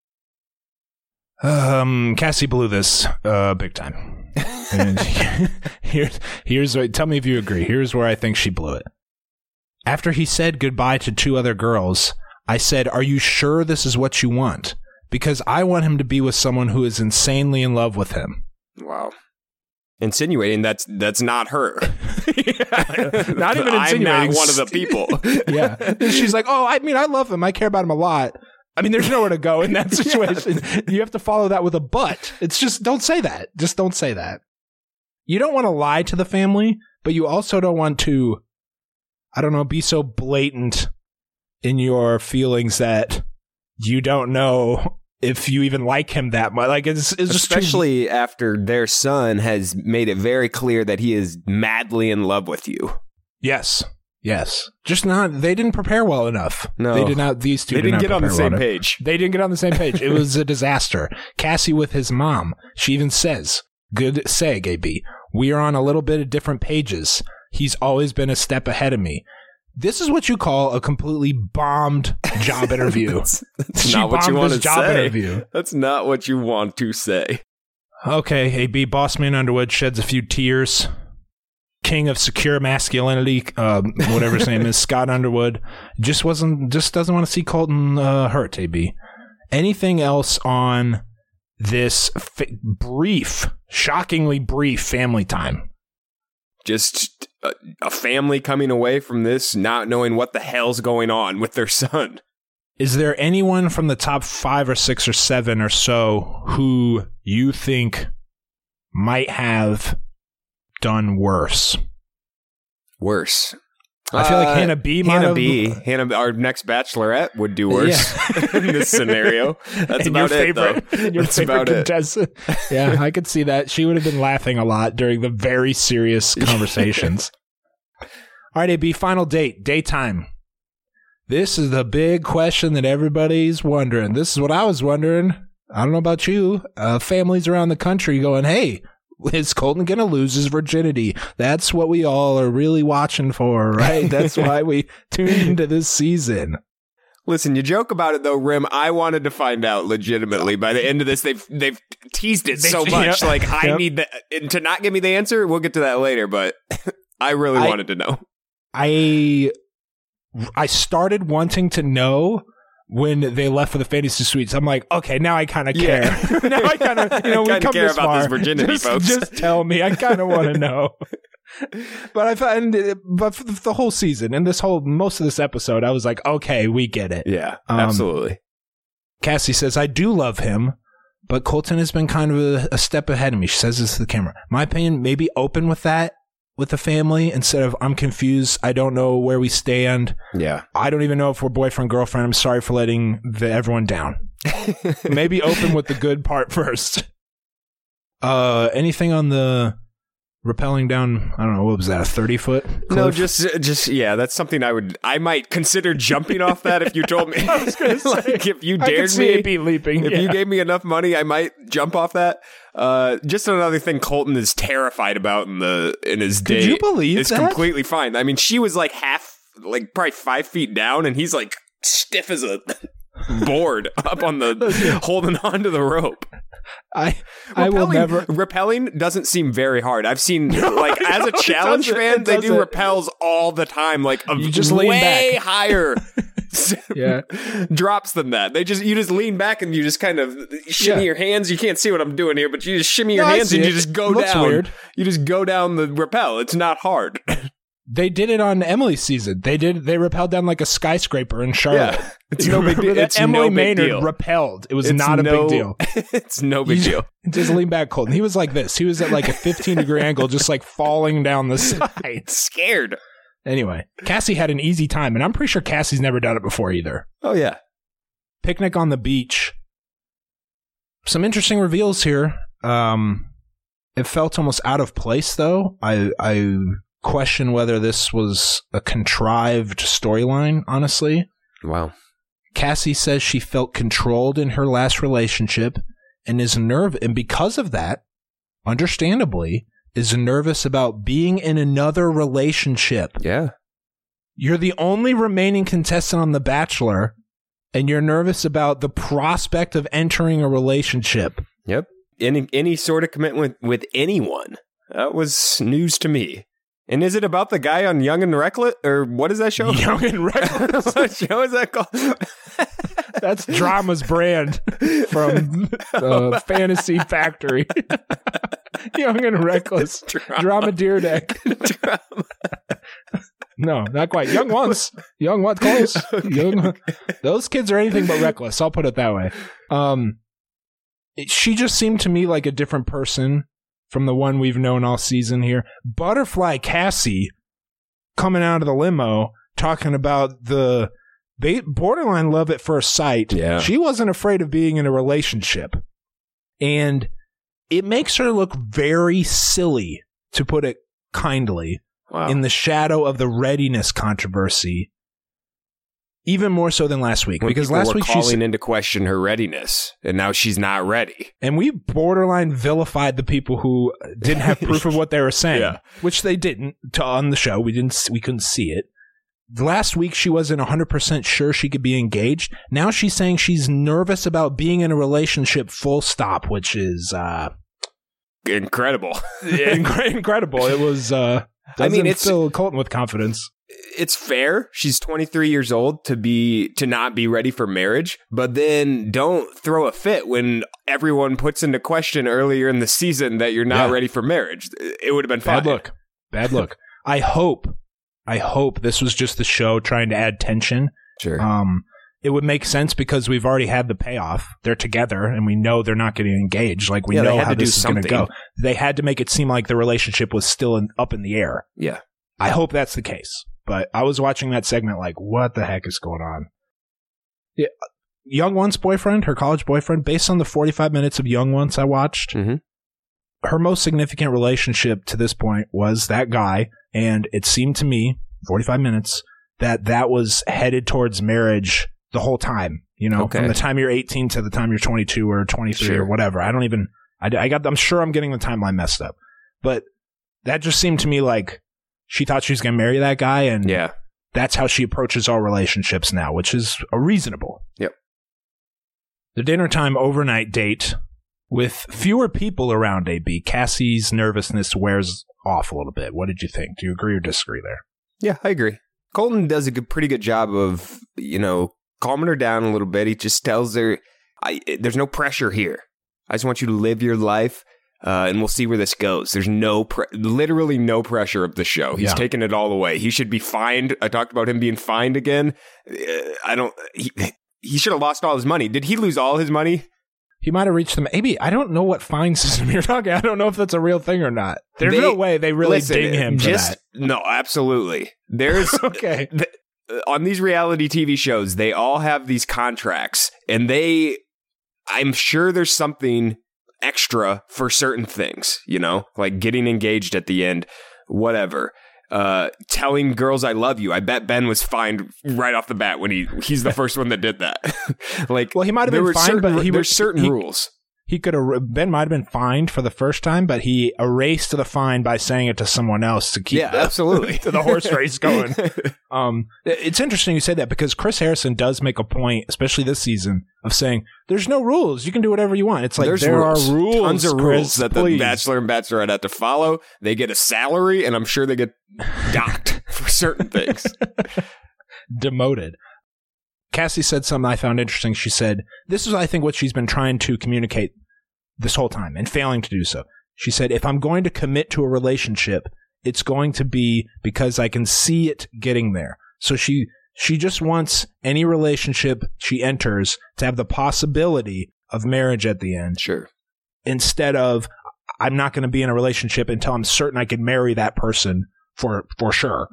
[SPEAKER 4] Um, Cassie blew this uh, big time. And here's, here's, tell me if you agree. Here's where I think she blew it. After he said goodbye to two other girls, I said, are you sure this is what you want? Because I want him to be with someone who is insanely in love with him.
[SPEAKER 5] Wow. Insinuating that's that's not her.
[SPEAKER 4] yeah, not even insinuating.
[SPEAKER 5] I'm not one of the people.
[SPEAKER 4] yeah. And she's like, oh, I mean, I love him. I care about him a lot. I mean, there's nowhere to go in that situation. yeah. You have to follow that with a but. It's just, don't say that. Just don't say that. You don't want to lie to the family, but you also don't want to, I don't know, be so blatant in your feelings that you don't know if you even like him that much. Like, it's, it's just
[SPEAKER 5] especially too- after their son has made it very clear that he is madly in love with you.
[SPEAKER 4] Yes. Yes. Just not, they didn't prepare well enough.
[SPEAKER 5] No.
[SPEAKER 4] They did not, these two
[SPEAKER 5] They
[SPEAKER 4] did
[SPEAKER 5] didn't
[SPEAKER 4] not
[SPEAKER 5] get on the
[SPEAKER 4] prepare
[SPEAKER 5] same
[SPEAKER 4] well
[SPEAKER 5] page.
[SPEAKER 4] They didn't get on the same page. It was a disaster. Cassie with his mom, she even says, good seg, A B. We are on a little bit of different pages. He's always been a step ahead of me. This is what you call a completely bombed job interview.
[SPEAKER 5] that's that's
[SPEAKER 4] she
[SPEAKER 5] not what you
[SPEAKER 4] bombed
[SPEAKER 5] want
[SPEAKER 4] this
[SPEAKER 5] to
[SPEAKER 4] job
[SPEAKER 5] say.
[SPEAKER 4] interview.
[SPEAKER 5] That's not what you want to say.
[SPEAKER 4] Okay, A B. Bossman Underwood sheds a few tears. King of secure masculinity, uh, whatever his name is, Scott Underwood, just wasn't, just doesn't want to see Colton uh, hurt. A B. Anything else on this f- brief, shockingly brief family time?
[SPEAKER 5] Just a, a family coming away from this, not knowing what the hell's going on with their son.
[SPEAKER 4] Is there anyone from the top five or six or seven or so who you think might have done worse?
[SPEAKER 5] Worse.
[SPEAKER 4] I feel like
[SPEAKER 5] Uh,
[SPEAKER 4] Hannah B. might
[SPEAKER 5] Hannah
[SPEAKER 4] have-
[SPEAKER 5] B. Hannah, our next bachelorette would do worse
[SPEAKER 4] Yeah.
[SPEAKER 5] in this scenario. That's
[SPEAKER 4] And
[SPEAKER 5] about
[SPEAKER 4] your favorite,
[SPEAKER 5] it, though.
[SPEAKER 4] and your
[SPEAKER 5] That's
[SPEAKER 4] favorite
[SPEAKER 5] about it.
[SPEAKER 4] contestant. Yeah, I could see that. She would have been laughing a lot during the very serious conversations. All right, A B, final date, daytime. This is the big question that everybody's wondering. This is what I was wondering. I don't know about you. Uh, families around the country going, hey, is Colton going to lose his virginity? That's what we all are really watching for, right? That's why we tuned into this season.
[SPEAKER 5] Listen, you joke about it though, Rim. I wanted to find out legitimately. By the end of this, they've they've teased it so
[SPEAKER 4] They-
[SPEAKER 5] much.
[SPEAKER 4] yep.
[SPEAKER 5] Like I
[SPEAKER 4] Yep.
[SPEAKER 5] need the and to not give me the answer. We'll get to that later, but I really
[SPEAKER 4] I-
[SPEAKER 5] wanted to know.
[SPEAKER 4] I I started wanting to know when they left for the fantasy suites. I'm like, okay, now I kind of care.
[SPEAKER 5] Yeah.
[SPEAKER 4] now I kind of, you know,
[SPEAKER 5] I
[SPEAKER 4] we
[SPEAKER 5] kinda
[SPEAKER 4] come
[SPEAKER 5] care
[SPEAKER 4] this
[SPEAKER 5] about
[SPEAKER 4] far.
[SPEAKER 5] this virginity,
[SPEAKER 4] just,
[SPEAKER 5] folks.
[SPEAKER 4] Just tell me. I kind of want to know. But I found, but for the whole season and this whole most of this episode, I was like, okay, we get it.
[SPEAKER 5] Yeah,
[SPEAKER 4] Um,
[SPEAKER 5] absolutely.
[SPEAKER 4] Cassie says, I do love him, but Colton has been kind of a, a step ahead of me. She says this to the camera. My opinion, maybe open with that with the family instead of I'm confused. I don't know where we stand.
[SPEAKER 5] Yeah.
[SPEAKER 4] I don't even know if we're boyfriend, girlfriend. I'm sorry for letting the, everyone down. Maybe open with the good part first. Uh, anything on the rappelling down? I don't know. What was that? A thirty foot?
[SPEAKER 5] No, just, just yeah. That's something I would, I might consider jumping off that if you told me.
[SPEAKER 4] I was gonna say,
[SPEAKER 5] like if you
[SPEAKER 4] I could
[SPEAKER 5] dared
[SPEAKER 4] see
[SPEAKER 5] me,
[SPEAKER 4] it be leaping.
[SPEAKER 5] if
[SPEAKER 4] yeah.
[SPEAKER 5] you gave me enough money, I might jump off that. Uh, just another thing Colton is terrified about in the in his
[SPEAKER 4] Could
[SPEAKER 5] date.
[SPEAKER 4] you believe
[SPEAKER 5] is
[SPEAKER 4] that?
[SPEAKER 5] completely fine. I mean, she was like half, like probably five feet down, and he's like stiff as a board up on the holding onto the rope.
[SPEAKER 4] I I will
[SPEAKER 5] Rappelling-
[SPEAKER 4] never.
[SPEAKER 5] Rappelling doesn't seem very hard. I've seen like as
[SPEAKER 4] no,
[SPEAKER 5] a
[SPEAKER 4] it
[SPEAKER 5] challenge
[SPEAKER 4] doesn't.
[SPEAKER 5] fan,
[SPEAKER 4] It
[SPEAKER 5] they do
[SPEAKER 4] doesn't.
[SPEAKER 5] rappels all the time. Like a
[SPEAKER 4] You just lean
[SPEAKER 5] way
[SPEAKER 4] back.
[SPEAKER 5] higher.
[SPEAKER 4] Yeah.
[SPEAKER 5] drops than that. They just you just lean back and you just kind of shimmy
[SPEAKER 4] Yeah.
[SPEAKER 5] your hands. You can't see what I'm doing here, but you just shimmy your
[SPEAKER 4] No, I
[SPEAKER 5] hands
[SPEAKER 4] see
[SPEAKER 5] and you
[SPEAKER 4] it.
[SPEAKER 5] just go
[SPEAKER 4] Looks
[SPEAKER 5] down.
[SPEAKER 4] weird.
[SPEAKER 5] You just go down the rappel. It's not hard.
[SPEAKER 4] They did it on Emily's season. They did. They rappelled down like a skyscraper in Charlotte.
[SPEAKER 5] Yeah, it's no big deal. It's
[SPEAKER 4] Emily
[SPEAKER 5] no big
[SPEAKER 4] Maynard
[SPEAKER 5] deal.
[SPEAKER 4] rappelled. It was
[SPEAKER 5] It's
[SPEAKER 4] not a
[SPEAKER 5] no-
[SPEAKER 4] big deal.
[SPEAKER 5] It's no big
[SPEAKER 4] You
[SPEAKER 5] deal.
[SPEAKER 4] Just, just lean back, Colton. He was like this. He was at like a fifteen degree angle, just like falling down the side.
[SPEAKER 5] Scared.
[SPEAKER 4] Anyway, Cassie had an easy time, and I'm pretty sure Cassie's never done it before either.
[SPEAKER 5] Oh yeah.
[SPEAKER 4] Picnic on the beach. Some interesting reveals here. Um, it felt almost out of place, though. I I question whether this was a contrived storyline, honestly.
[SPEAKER 5] Wow.
[SPEAKER 4] Cassie says she felt controlled in her last relationship and is nervous, and because of that, understandably, is nervous about being in another relationship.
[SPEAKER 5] Yeah.
[SPEAKER 4] You're the only remaining contestant on The Bachelor, and you're nervous about the prospect of entering a relationship.
[SPEAKER 5] Yep. Any any sort of commitment with anyone. That was news to me. And is it about the guy on Young and Reckless? Or what is that show?
[SPEAKER 4] Young and Reckless.
[SPEAKER 5] What show is that called?
[SPEAKER 4] That's Drama's brand from uh, Fantasy Factory. Young and Reckless.
[SPEAKER 5] Drama.
[SPEAKER 4] Drama Deer Deck.
[SPEAKER 5] Drama.
[SPEAKER 4] No, not quite. Young once. Young once. Close.
[SPEAKER 5] Okay.
[SPEAKER 4] Young. Those kids are anything but reckless. I'll put it that way. Um, it, she just seemed to me like a different person from the one we've known all season here. Butterfly Cassie coming out of the limo talking about the ba- borderline love at first sight.
[SPEAKER 5] Yeah.
[SPEAKER 4] She wasn't afraid of being in a relationship. And it makes her look very silly, to put it kindly,
[SPEAKER 5] Wow.
[SPEAKER 4] in the shadow of the readiness controversy. Even more so than last week.
[SPEAKER 5] When
[SPEAKER 4] because
[SPEAKER 5] people
[SPEAKER 4] last
[SPEAKER 5] were
[SPEAKER 4] week
[SPEAKER 5] calling
[SPEAKER 4] she's
[SPEAKER 5] into question her readiness, and now she's not ready.
[SPEAKER 4] and we borderline vilified the people who didn't have proof of what they were saying,
[SPEAKER 5] Yeah.
[SPEAKER 4] which they didn't to, on the show. We didn't, we couldn't see it. Last week she wasn't one hundred percent sure she could be engaged. Now she's saying she's nervous about being in a relationship. Full stop, which is uh,
[SPEAKER 5] Incredible.
[SPEAKER 4] inc- incredible. It was. Uh,
[SPEAKER 5] I mean,
[SPEAKER 4] doesn't
[SPEAKER 5] it's-
[SPEAKER 4] fill Colton with confidence.
[SPEAKER 5] It's fair. She's twenty-three years old to be to not be ready for marriage, but then don't throw a fit when everyone puts into question earlier in the season that you're not
[SPEAKER 4] Yeah.
[SPEAKER 5] ready for marriage. It would have been fine.
[SPEAKER 4] Bad look. Bad look. I hope. I hope this was just the show trying to add tension.
[SPEAKER 5] Sure.
[SPEAKER 4] Um, it would make sense because we've already had the payoff. They're together, and we know they're not getting engaged. Like we
[SPEAKER 5] Yeah, they
[SPEAKER 4] know
[SPEAKER 5] had
[SPEAKER 4] how
[SPEAKER 5] to do
[SPEAKER 4] this is going to
[SPEAKER 5] something.
[SPEAKER 4] go. They had to make it seem like the relationship was still in, up in the air.
[SPEAKER 5] Yeah.
[SPEAKER 4] I hope that's the case. But I was watching that segment like, what the heck is going on? Yeah, Young One's boyfriend, her college boyfriend, based on the forty-five minutes of Young One's I watched,
[SPEAKER 5] Mm-hmm.
[SPEAKER 4] her most significant relationship to this point was that guy. And it seemed to me, forty-five minutes, that that was headed towards marriage the whole time. You know,
[SPEAKER 5] Okay.
[SPEAKER 4] from the time you're eighteen to the time you're twenty-two or twenty-three
[SPEAKER 5] Sure.
[SPEAKER 4] or whatever. I don't even, I, I got, I'm sure I'm getting the timeline messed up. But that just seemed to me like she thought she was going to marry that guy. And
[SPEAKER 5] Yeah.
[SPEAKER 4] that's how she approaches all relationships now, which is a reasonable.
[SPEAKER 5] Yep.
[SPEAKER 4] The dinner time overnight date with fewer people around, A B. Cassie's nervousness wears off a little bit. What did you think? Do you agree or disagree there?
[SPEAKER 5] Yeah, I agree. Colton does a good, pretty good job of, you know, calming her down a little bit. He just tells her, I, there's no pressure here. I just want you to live your life, uh, and we'll see where this goes. There's no, pre- literally no pressure of the show. He's
[SPEAKER 4] Yeah.
[SPEAKER 5] taken it all away. He should be fined. I talked about him being fined again. Uh, I don't, he, he should have lost all his money. Did he lose all his money?
[SPEAKER 4] He might have reached them. A B, I don't know what fine system you're talking. I don't know if that's a real thing or not. There's
[SPEAKER 5] They-
[SPEAKER 4] no way they really
[SPEAKER 5] Listen,
[SPEAKER 4] ding him for
[SPEAKER 5] just,
[SPEAKER 4] that.
[SPEAKER 5] No, absolutely. There's,
[SPEAKER 4] Okay.
[SPEAKER 5] th- on these reality T V shows, they all have these contracts, and they, I'm sure there's something extra for certain things, you know, like getting engaged at the end, whatever. Uh, telling girls I love you. I bet Ben was fined right off the bat when he he's the first one that did that. Like,
[SPEAKER 4] Well, he might have
[SPEAKER 5] there
[SPEAKER 4] been
[SPEAKER 5] were
[SPEAKER 4] fined,
[SPEAKER 5] certain,
[SPEAKER 4] but he
[SPEAKER 5] there's
[SPEAKER 4] was-
[SPEAKER 5] certain
[SPEAKER 4] he-
[SPEAKER 5] rules.
[SPEAKER 4] He could have, Ben might have been fined for the first time, but he erased the fine by saying it to someone else to keep
[SPEAKER 5] Yeah,
[SPEAKER 4] the,
[SPEAKER 5] absolutely.
[SPEAKER 4] to the horse race going. Um, it's interesting you say that because Chris Harrison does make a point, especially this season, of saying there's no rules. You can do whatever you want. It's like
[SPEAKER 5] There's
[SPEAKER 4] there
[SPEAKER 5] rules.
[SPEAKER 4] are rules,
[SPEAKER 5] tons of
[SPEAKER 4] Chris,
[SPEAKER 5] rules that
[SPEAKER 4] please.
[SPEAKER 5] the Bachelor and Bachelorette have to follow. They get a salary, and I'm sure they get docked for certain things.
[SPEAKER 4] Demoted. Cassie said something I found interesting. She said, this is, I think, what she's been trying to communicate this whole time and failing to do so. She said, if I'm going to commit to a relationship, it's going to be because I can see it getting there. So she she just wants any relationship she enters to have the possibility of marriage at the end.
[SPEAKER 5] Sure.
[SPEAKER 4] Instead of, I'm not going to be in a relationship until I'm certain I can marry that person for for sure.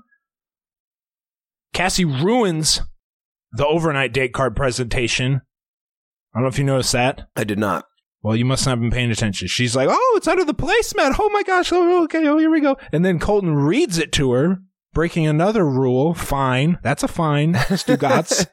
[SPEAKER 4] Cassie ruins the overnight date card presentation. I don't know if you noticed that.
[SPEAKER 5] I did not.
[SPEAKER 4] Well, you must not have been paying attention. She's like, oh, it's under the placemat. Oh, my gosh. Oh, okay. Oh, here we go. And then Colton reads it to her, breaking another rule. Fine. That's a fine, Stugatz.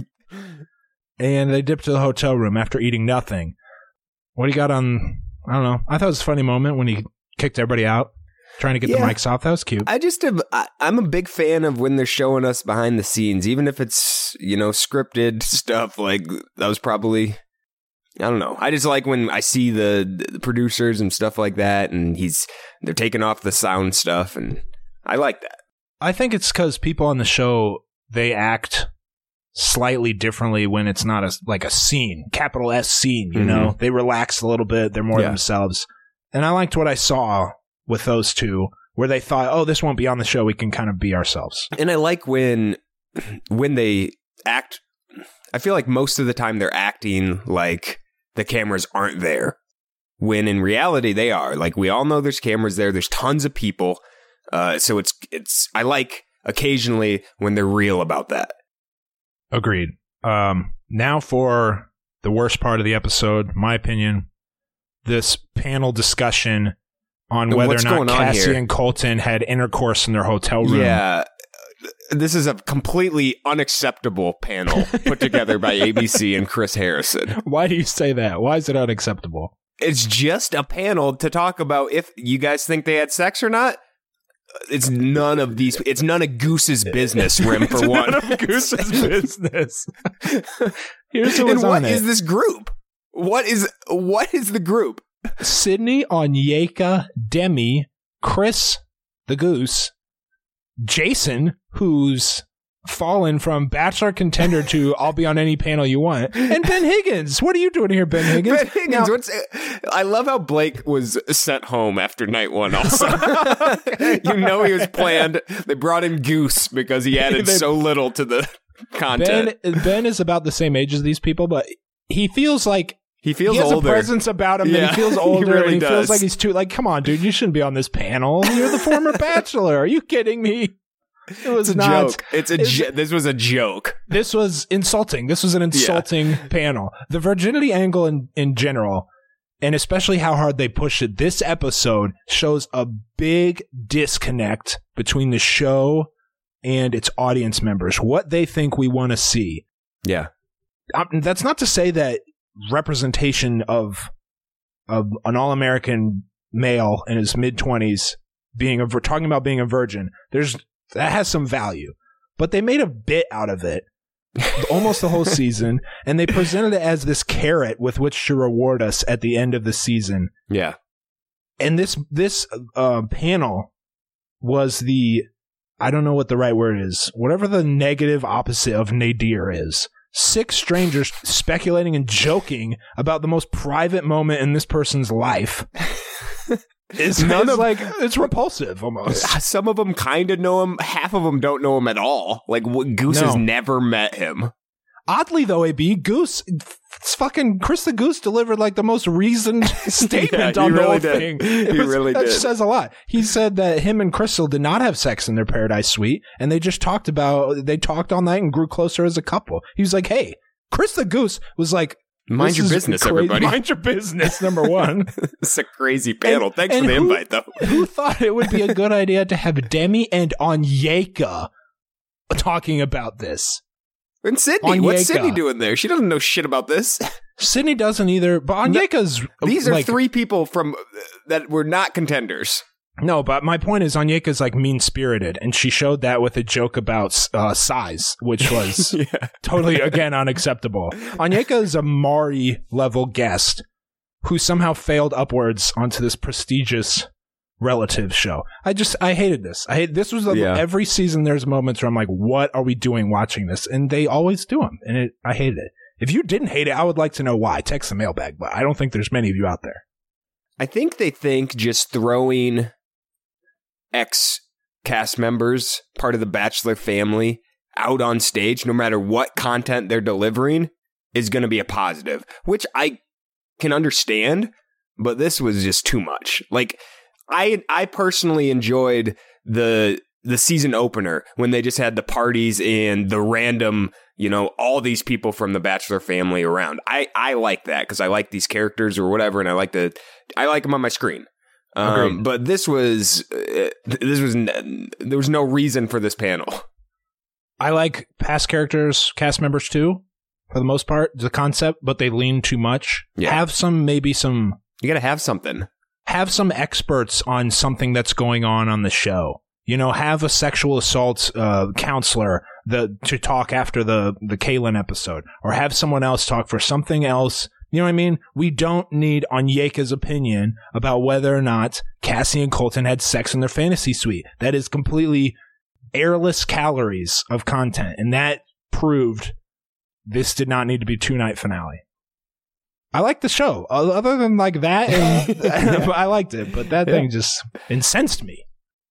[SPEAKER 4] And they dip to the hotel room after eating nothing. What do you got on, I don't know. I thought it was a funny moment when he kicked everybody out, trying to get
[SPEAKER 5] yeah.
[SPEAKER 4] the mics off. That was cute.
[SPEAKER 5] I just am, I, I'm a big fan of when they're showing us behind the scenes, even if it's, you know, scripted stuff. Like, that was probably, I don't know. I just like when I see the, the producers and stuff like that, and he's, they're taking off the sound stuff, and I like that.
[SPEAKER 4] I think it's because people on the show, they act slightly differently when it's not a, like a scene, capital S scene, you mm-hmm. know? They relax a little bit. They're more yeah. themselves. And I liked what I saw with those two, where they thought, oh, this won't be on the show. We can kind of be ourselves.
[SPEAKER 5] And I like when when they act, I feel like most of the time they're acting like the cameras aren't there, when in reality they are. Like, we all know there's cameras there. There's tons of people. Uh, so it's it's. I like occasionally when they're real about that.
[SPEAKER 4] Agreed. Um, now for the worst part of the episode, my opinion, this panel discussion on whether
[SPEAKER 5] What's
[SPEAKER 4] or not Cassie
[SPEAKER 5] on
[SPEAKER 4] and Colton had intercourse in their hotel room.
[SPEAKER 5] Yeah. This is a completely unacceptable panel put together by A B C and Chris Harrison.
[SPEAKER 4] Why do you say that? Why is it unacceptable?
[SPEAKER 5] It's just a panel to talk about if you guys think they had sex or not. It's none of these. It's none of Goose's business, Rim, for one.
[SPEAKER 4] None of Goose's business. Here's who was
[SPEAKER 5] and what
[SPEAKER 4] on
[SPEAKER 5] is
[SPEAKER 4] it.
[SPEAKER 5] this group? What is what is the group?
[SPEAKER 4] Sydney, Onyeka, Demi, Chris, the Goose, Jason, who's fallen from Bachelor contender to I'll be on any panel you want, and Ben Higgins. What are you doing here, Ben Higgins?
[SPEAKER 5] Ben Higgins. Now, what's, I love how Blake was sent home after night one also. You know he was planned. They brought in Goose because he added they, so little to the content.
[SPEAKER 4] Ben, Ben is about the same age as these people, but he feels like
[SPEAKER 5] He feels
[SPEAKER 4] he has
[SPEAKER 5] older.
[SPEAKER 4] a presence about him, yeah, and he feels older,
[SPEAKER 5] he really
[SPEAKER 4] and he
[SPEAKER 5] does.
[SPEAKER 4] feels like he's too, like, come on, dude, you shouldn't be on this panel. You're the former Bachelor. Are you kidding me? It was
[SPEAKER 5] it's a
[SPEAKER 4] not,
[SPEAKER 5] joke. It's a jo- this was a joke.
[SPEAKER 4] This was insulting. This was an insulting yeah. panel. The virginity angle in, in general, and especially how hard they pushed it, this episode shows a big disconnect between the show and its audience members, what they think we want to see.
[SPEAKER 5] Yeah.
[SPEAKER 4] Um, that's not to say that representation of, of an all-American male in his mid-twenties being a, we're talking about being a virgin, there's that has some value, but they made a bit out of it almost the whole season, and they presented it as this carrot with which to reward us at the end of the season.
[SPEAKER 5] Yeah.
[SPEAKER 4] And this this uh, panel was the, I don't know what the right word is, whatever the negative opposite of nadir is. Six strangers speculating and joking about the most private moment in this person's life. It's none of like it's repulsive almost.
[SPEAKER 5] Some of them kind of know him. Half of them don't know him at all. Like Goose no. has never met him.
[SPEAKER 4] Oddly though, A B Goose, fucking Chris the Goose delivered like the most reasoned statement
[SPEAKER 5] yeah,
[SPEAKER 4] on
[SPEAKER 5] really
[SPEAKER 4] the whole
[SPEAKER 5] did.
[SPEAKER 4] thing. It
[SPEAKER 5] he
[SPEAKER 4] was,
[SPEAKER 5] really
[SPEAKER 4] that
[SPEAKER 5] did.
[SPEAKER 4] says a lot. He said that him and Crystal did not have sex in their paradise suite, and they just talked about they talked all night and grew closer as a couple. He was like, "Hey, Chris the Goose was like."
[SPEAKER 5] Mind your business, crazy. everybody.
[SPEAKER 4] Mind your business, number one.
[SPEAKER 5] It's a crazy panel. And, Thanks
[SPEAKER 4] and
[SPEAKER 5] for the
[SPEAKER 4] who,
[SPEAKER 5] invite, though.
[SPEAKER 4] Who thought it would be a good idea to have Demi and Onyeka talking about this?
[SPEAKER 5] And Sydney. Onyeka. What's Sydney doing there? She doesn't know shit about this.
[SPEAKER 4] Sydney doesn't either, but Onyeka's...
[SPEAKER 5] No, these are
[SPEAKER 4] like,
[SPEAKER 5] three people from that were not contenders.
[SPEAKER 4] No, but my point is Onyeka's like mean-spirited, and she showed that with a joke about uh, size, which was yeah. totally, again, unacceptable. Onyeka is a Maury-level guest who somehow failed upwards onto this prestigious relative show. I just, I hated this. I hate this was the, yeah. every season there's moments where I'm like, what are we doing watching this? And they always do them, and it, I hated it. If you didn't hate it, I would like to know why. Text the mailbag, but I don't think there's many of you out there.
[SPEAKER 5] I think they think just throwing... ex-cast members, part of the Bachelor family, out on stage, no matter what content they're delivering, is going to be a positive, which I can understand, but this was just too much. Like, I I personally enjoyed the the season opener when they just had the parties and the random, you know, all these people from the Bachelor family around. I, I like that because I like these characters or whatever, and I like to I like them on my screen. Um, but this was uh, this was there was no reason for this panel.
[SPEAKER 4] I like past characters, cast members too, for the most part, the concept, but they lean too much. Yeah. Have some, maybe some.
[SPEAKER 5] You got to have something.
[SPEAKER 4] Have some experts on something that's going on on the show. You know, have a sexual assault uh, counselor the, to talk after the, the Kaylin episode, or have someone else talk for something else. You know what I mean? We don't need Onyeka's opinion about whether or not Cassie and Colton had sex in their fantasy suite. That is completely airless calories of content, and that proved this did not need to be two-night finale. I like the show. Other than like that, and I liked it, but that yeah. thing just incensed me.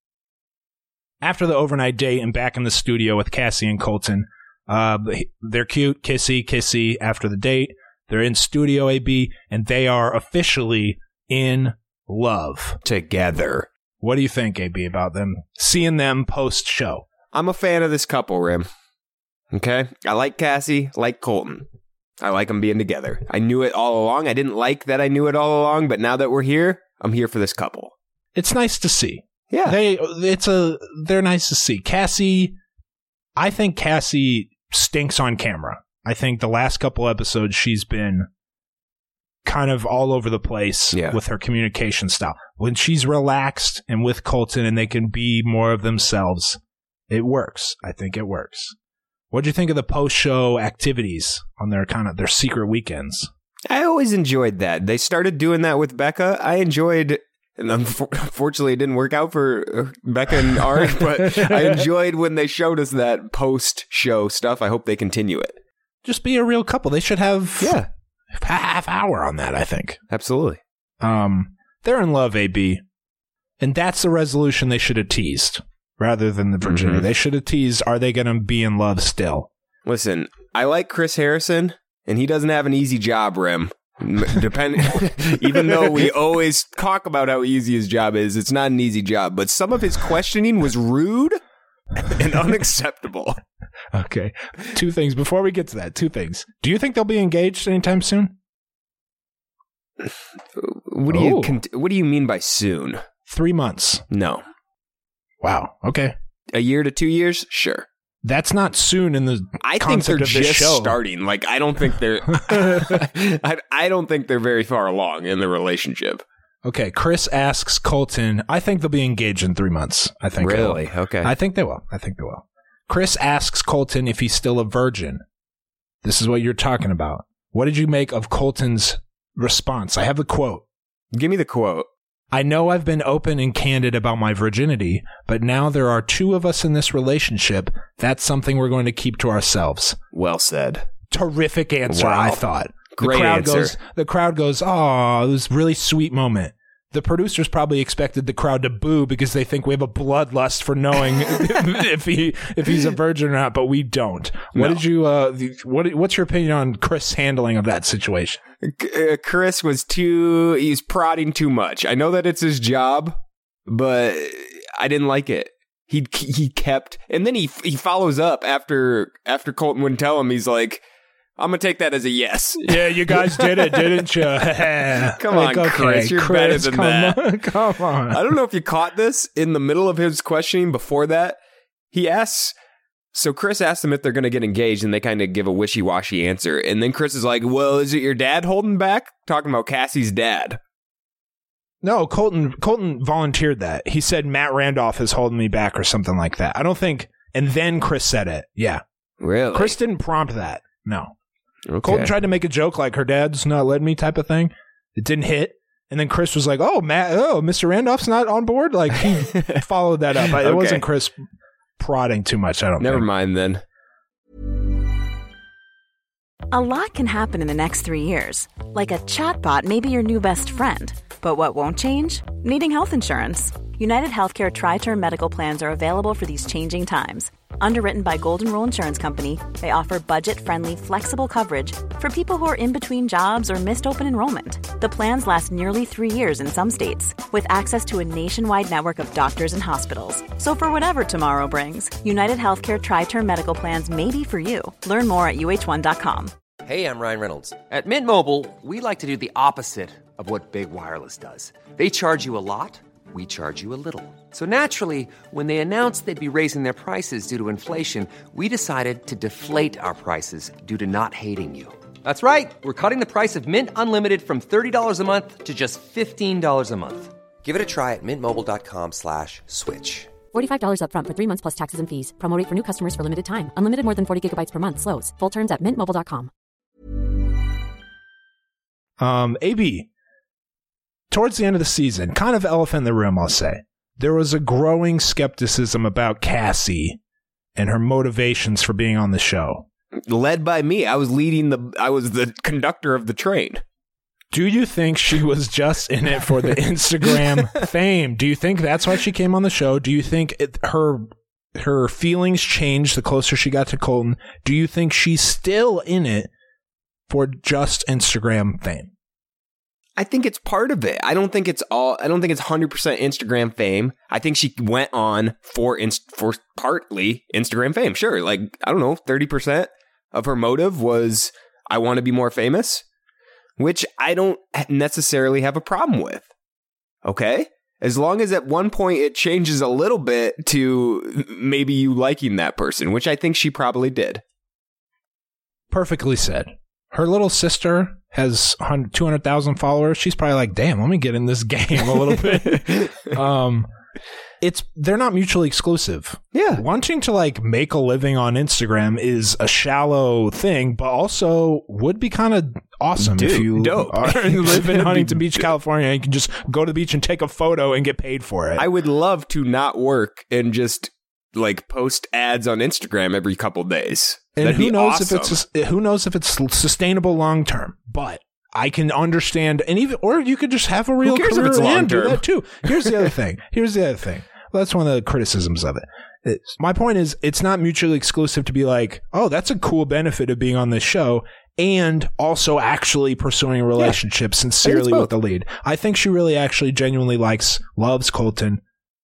[SPEAKER 4] After the overnight date and back in the studio with Cassie and Colton, uh, they're cute, kissy, kissy after the date. They're in studio, A B, and they are officially in love.
[SPEAKER 5] Together.
[SPEAKER 4] What do you think, A B, about them, seeing them post-show?
[SPEAKER 5] I'm a fan of this couple, Rim. Okay? I like Cassie, like Colton. I like them being together. I knew it all along. I didn't like that I knew it all along, but now that we're here, I'm here for this couple.
[SPEAKER 4] It's nice to see.
[SPEAKER 5] Yeah.
[SPEAKER 4] They it's a they're nice to see. Cassie, I think Cassie stinks on camera. I think the last couple episodes she's been kind of all over the place yeah. with her communication style. When she's relaxed and with Colton and they can be more of themselves, it works. I think it works. What do you think of the post-show activities on their kind of their secret weekends?
[SPEAKER 5] I always enjoyed that. They started doing that with Becca. I enjoyed, and unfortunately it didn't work out for Becca and Art, but I enjoyed when they showed us that post-show stuff. I hope they continue it.
[SPEAKER 4] Just be a real couple. They should have
[SPEAKER 5] yeah.
[SPEAKER 4] a half hour on that, I think.
[SPEAKER 5] Absolutely.
[SPEAKER 4] Um, they're in love, A B. And that's the resolution they should have teased rather than the virginity. Mm-hmm. They should have teased, are they going to be in love still?
[SPEAKER 5] Listen, I like Chris Harrison, and he doesn't have an easy job, Rim. Depend- even though we always talk about how easy his job is, it's not an easy job. But some of his questioning was rude and unacceptable.
[SPEAKER 4] Okay. Two things. Before we get to that, two things. Do you think they'll be engaged anytime soon?
[SPEAKER 5] What do oh. you con- What do you mean by soon?
[SPEAKER 4] Three months.
[SPEAKER 5] No.
[SPEAKER 4] Wow. Okay.
[SPEAKER 5] A year to two years? Sure.
[SPEAKER 4] That's not soon in the
[SPEAKER 5] I think they're
[SPEAKER 4] of
[SPEAKER 5] just
[SPEAKER 4] show.
[SPEAKER 5] starting. Like, I don't think they're I, I don't think they're very far along in the relationship.
[SPEAKER 4] Okay, Chris asks Colton, I think they'll be engaged in three months. I think
[SPEAKER 5] Really?
[SPEAKER 4] They will.
[SPEAKER 5] Okay.
[SPEAKER 4] I think they will. I think they will. Chris asks Colton if he's still a virgin. This is what you're talking about. What did you make of Colton's response? I have the quote.
[SPEAKER 5] Give me the quote.
[SPEAKER 4] I know I've been open and candid about my virginity, but now there are two of us in this relationship. That's something we're going to keep to ourselves.
[SPEAKER 5] Well said.
[SPEAKER 4] Terrific answer,
[SPEAKER 5] wow.
[SPEAKER 4] I thought.
[SPEAKER 5] Great
[SPEAKER 4] the crowd
[SPEAKER 5] answer.
[SPEAKER 4] Goes, the crowd goes, oh, it was a really sweet moment. The producers probably expected the crowd to boo because they think we have a bloodlust for knowing if he if he's a virgin or not, but we don't. What no. did you? Uh, what what's your opinion on Chris' handling of that situation?
[SPEAKER 5] Uh, Chris was too. He's prodding too much. I know that it's his job, but I didn't like it. He he kept, and then he he follows up after after Colton wouldn't tell him. He's like, I'm going to take that as a yes.
[SPEAKER 4] Yeah, you guys did it, didn't you?
[SPEAKER 5] Come on, okay, Chris. You're
[SPEAKER 4] Chris,
[SPEAKER 5] better than
[SPEAKER 4] come
[SPEAKER 5] that.
[SPEAKER 4] On, come on.
[SPEAKER 5] I don't know if you caught this. In the middle of his questioning before that, he asks, so Chris asks them if they're going to get engaged, and they kind of give a wishy-washy answer. And then Chris is like, well, is it your dad holding back? Talking about Cassie's dad.
[SPEAKER 4] No, Colton Colton volunteered that. He said Matt Randolph is holding me back or something like that. I don't think... And then Chris said it. Yeah.
[SPEAKER 5] Really?
[SPEAKER 4] Chris didn't prompt that. No.
[SPEAKER 5] Okay.
[SPEAKER 4] Colton tried to make a joke like her dad's not letting me type of thing. It didn't hit. And then Chris was like, oh, Matt, oh, Mister Randolph's not on board? Like, he followed that up. It
[SPEAKER 5] okay.
[SPEAKER 4] wasn't Chris prodding too much, I don't
[SPEAKER 5] Never
[SPEAKER 4] think.
[SPEAKER 5] mind then.
[SPEAKER 6] A lot can happen in the next three years. Like a chatbot may be your new best friend. But what won't change? Needing health insurance. United Healthcare Tri-Term Medical Plans are available for these changing times. Underwritten by Golden Rule Insurance Company, they offer budget-friendly, flexible coverage for people who are in between jobs or missed open enrollment. The plans last nearly three years in some states, with access to a nationwide network of doctors and hospitals. So for whatever tomorrow brings, United Healthcare Tri-Term Medical Plans may be for you. Learn more at U H one dot com.
[SPEAKER 7] Hey, I'm Ryan Reynolds. At Mint Mobile, we like to do the opposite of what Big Wireless does. They charge you a lot. We charge you a little. So naturally, when they announced they'd be raising their prices due to inflation, we decided to deflate our prices due to not hating you. That's right. We're cutting the price of Mint Unlimited from thirty dollars a month to just fifteen dollars a month. Give it a try at mintmobile.com slash switch.
[SPEAKER 8] forty-five dollars up front for three months plus taxes and fees. Promo rate for new customers for limited time. Unlimited more than forty gigabytes per month. Slows full terms at mint mobile dot com.
[SPEAKER 4] Um, A B, towards the end of the season, kind of elephant in the room, I'll say, there was a growing skepticism about Cassie and her motivations for being on the show.
[SPEAKER 5] Led by me. I was leading the, I was the conductor of the train.
[SPEAKER 4] Do you think she was just in it for the Instagram fame? Do you think that's why she came on the show? Do you think it, her her feelings changed the closer she got to Colton? Do you think she's still in it for just Instagram fame?
[SPEAKER 5] I think it's part of it. I don't think it's all, I don't think it's one hundred percent Instagram fame. I think she went on for, inst, for partly Instagram fame. Sure. Like, I don't know, thirty percent of her motive was, I want to be more famous, which I don't necessarily have a problem with. Okay? As long as at one point it changes a little bit to maybe you liking that person, which I think she probably did.
[SPEAKER 4] Perfectly said. Her little sister has two hundred thousand followers. She's probably like, damn, let me get in this game a little bit. um, it's they're not mutually exclusive.
[SPEAKER 5] Yeah.
[SPEAKER 4] Wanting to like make a living on Instagram is a shallow thing, but also would be kind of awesome.
[SPEAKER 5] Dude,
[SPEAKER 4] if you
[SPEAKER 5] dope.
[SPEAKER 4] are, live in Huntington Beach, California, and you can just go to the beach and take a photo and get paid for it.
[SPEAKER 5] I would love to not work and just like post ads on Instagram every couple days.
[SPEAKER 4] And
[SPEAKER 5] That'd
[SPEAKER 4] who
[SPEAKER 5] be
[SPEAKER 4] knows
[SPEAKER 5] awesome.
[SPEAKER 4] if it's who knows if it's sustainable long term, but I can understand, and even or you could just have a real
[SPEAKER 5] Who cares if
[SPEAKER 4] career
[SPEAKER 5] it's long
[SPEAKER 4] and do
[SPEAKER 5] term?
[SPEAKER 4] that too. Here's the other thing. Here's the other thing. Well, that's one of the criticisms of it. It's, my point is, it's not mutually exclusive to be like, oh, that's a cool benefit of being on this show, and also actually pursuing a relationship
[SPEAKER 5] Yeah.
[SPEAKER 4] sincerely with the lead. I think she really actually genuinely likes, loves Colton,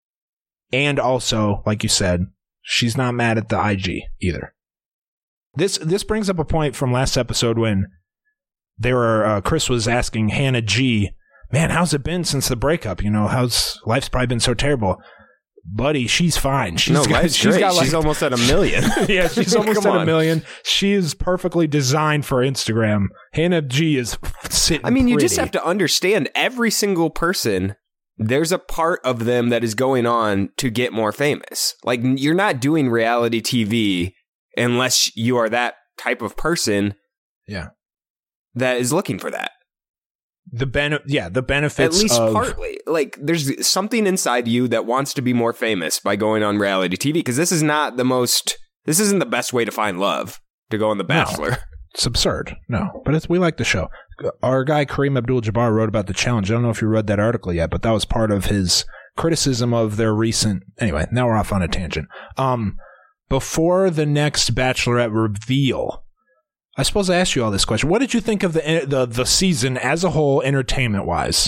[SPEAKER 4] and also, like you said, she's not mad at the I G either. This this brings up a point from last episode when they were uh, Chris was asking Hannah G, man, how's it been since the breakup? You know, how's life's probably been so terrible. Buddy, she's fine. She's
[SPEAKER 5] no,
[SPEAKER 4] got,
[SPEAKER 5] life's
[SPEAKER 4] she's
[SPEAKER 5] great.
[SPEAKER 4] got like,
[SPEAKER 5] she's almost at a million.
[SPEAKER 4] yeah, she's almost
[SPEAKER 5] Come
[SPEAKER 4] at
[SPEAKER 5] on.
[SPEAKER 4] a million. She is perfectly designed for Instagram. Hannah G is sitting
[SPEAKER 5] I mean, you just
[SPEAKER 4] pretty.
[SPEAKER 5] have to understand every single person, there's a part of them that is going on to get more famous. Like, you're not doing reality T V unless you are that type of person
[SPEAKER 4] yeah.
[SPEAKER 5] that is looking for that.
[SPEAKER 4] The ben- yeah, the benefits
[SPEAKER 5] At least
[SPEAKER 4] of,
[SPEAKER 5] partly. Like, there's something inside you that wants to be more famous by going on reality T V, because this is not the most, this isn't the best way to find love, to go on The Bachelor.
[SPEAKER 4] No, it's absurd. No, but it's, we like the show. Our guy Kareem Abdul-Jabbar wrote about the challenge. I don't know if you read that article yet, but that was part of his criticism of their recent... Anyway, now we're off on a tangent. Um, before the next Bachelorette reveal, I suppose I asked you all this question. What did you think of the the, the season as a whole, entertainment-wise?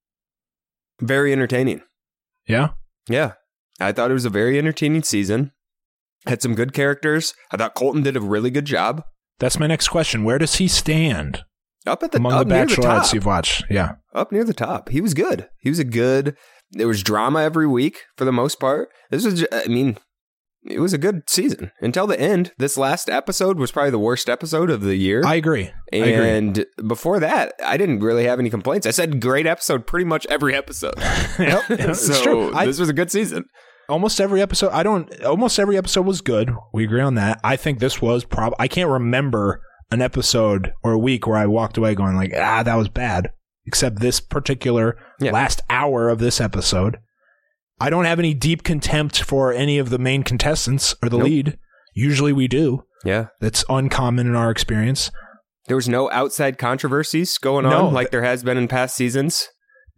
[SPEAKER 5] Very entertaining.
[SPEAKER 4] Yeah?
[SPEAKER 5] Yeah. I thought it was a very entertaining season. Had some good characters. I thought Colton did a really good job.
[SPEAKER 4] That's my next question. Where does he stand
[SPEAKER 5] Up at the
[SPEAKER 4] among
[SPEAKER 5] up
[SPEAKER 4] the
[SPEAKER 5] near the
[SPEAKER 4] Bachelorettes
[SPEAKER 5] top.
[SPEAKER 4] you've watched? Yeah.
[SPEAKER 5] Up near the top. He was good. He was a good. There was drama every week for the most part. This was, I mean, it was a good season until the end. This last episode was probably the worst episode of the year.
[SPEAKER 4] I agree. I agree.
[SPEAKER 5] And before that, I didn't really have any complaints. I said great episode pretty much every episode.
[SPEAKER 4] Yep, it's
[SPEAKER 5] so
[SPEAKER 4] true. I-
[SPEAKER 5] this was a good season.
[SPEAKER 4] Almost every episode, I don't, almost every episode was good. We agree on that. I think this was prob, I can't remember an episode or a week where I walked away going like, ah, that was bad. Except this particular
[SPEAKER 5] Yeah.
[SPEAKER 4] last hour of this episode. I don't have any deep contempt for any of the main contestants or the
[SPEAKER 5] Nope.
[SPEAKER 4] lead. Usually we do.
[SPEAKER 5] Yeah.
[SPEAKER 4] That's uncommon in our experience.
[SPEAKER 5] There was no outside controversies going
[SPEAKER 4] No,
[SPEAKER 5] on like there has been in past seasons.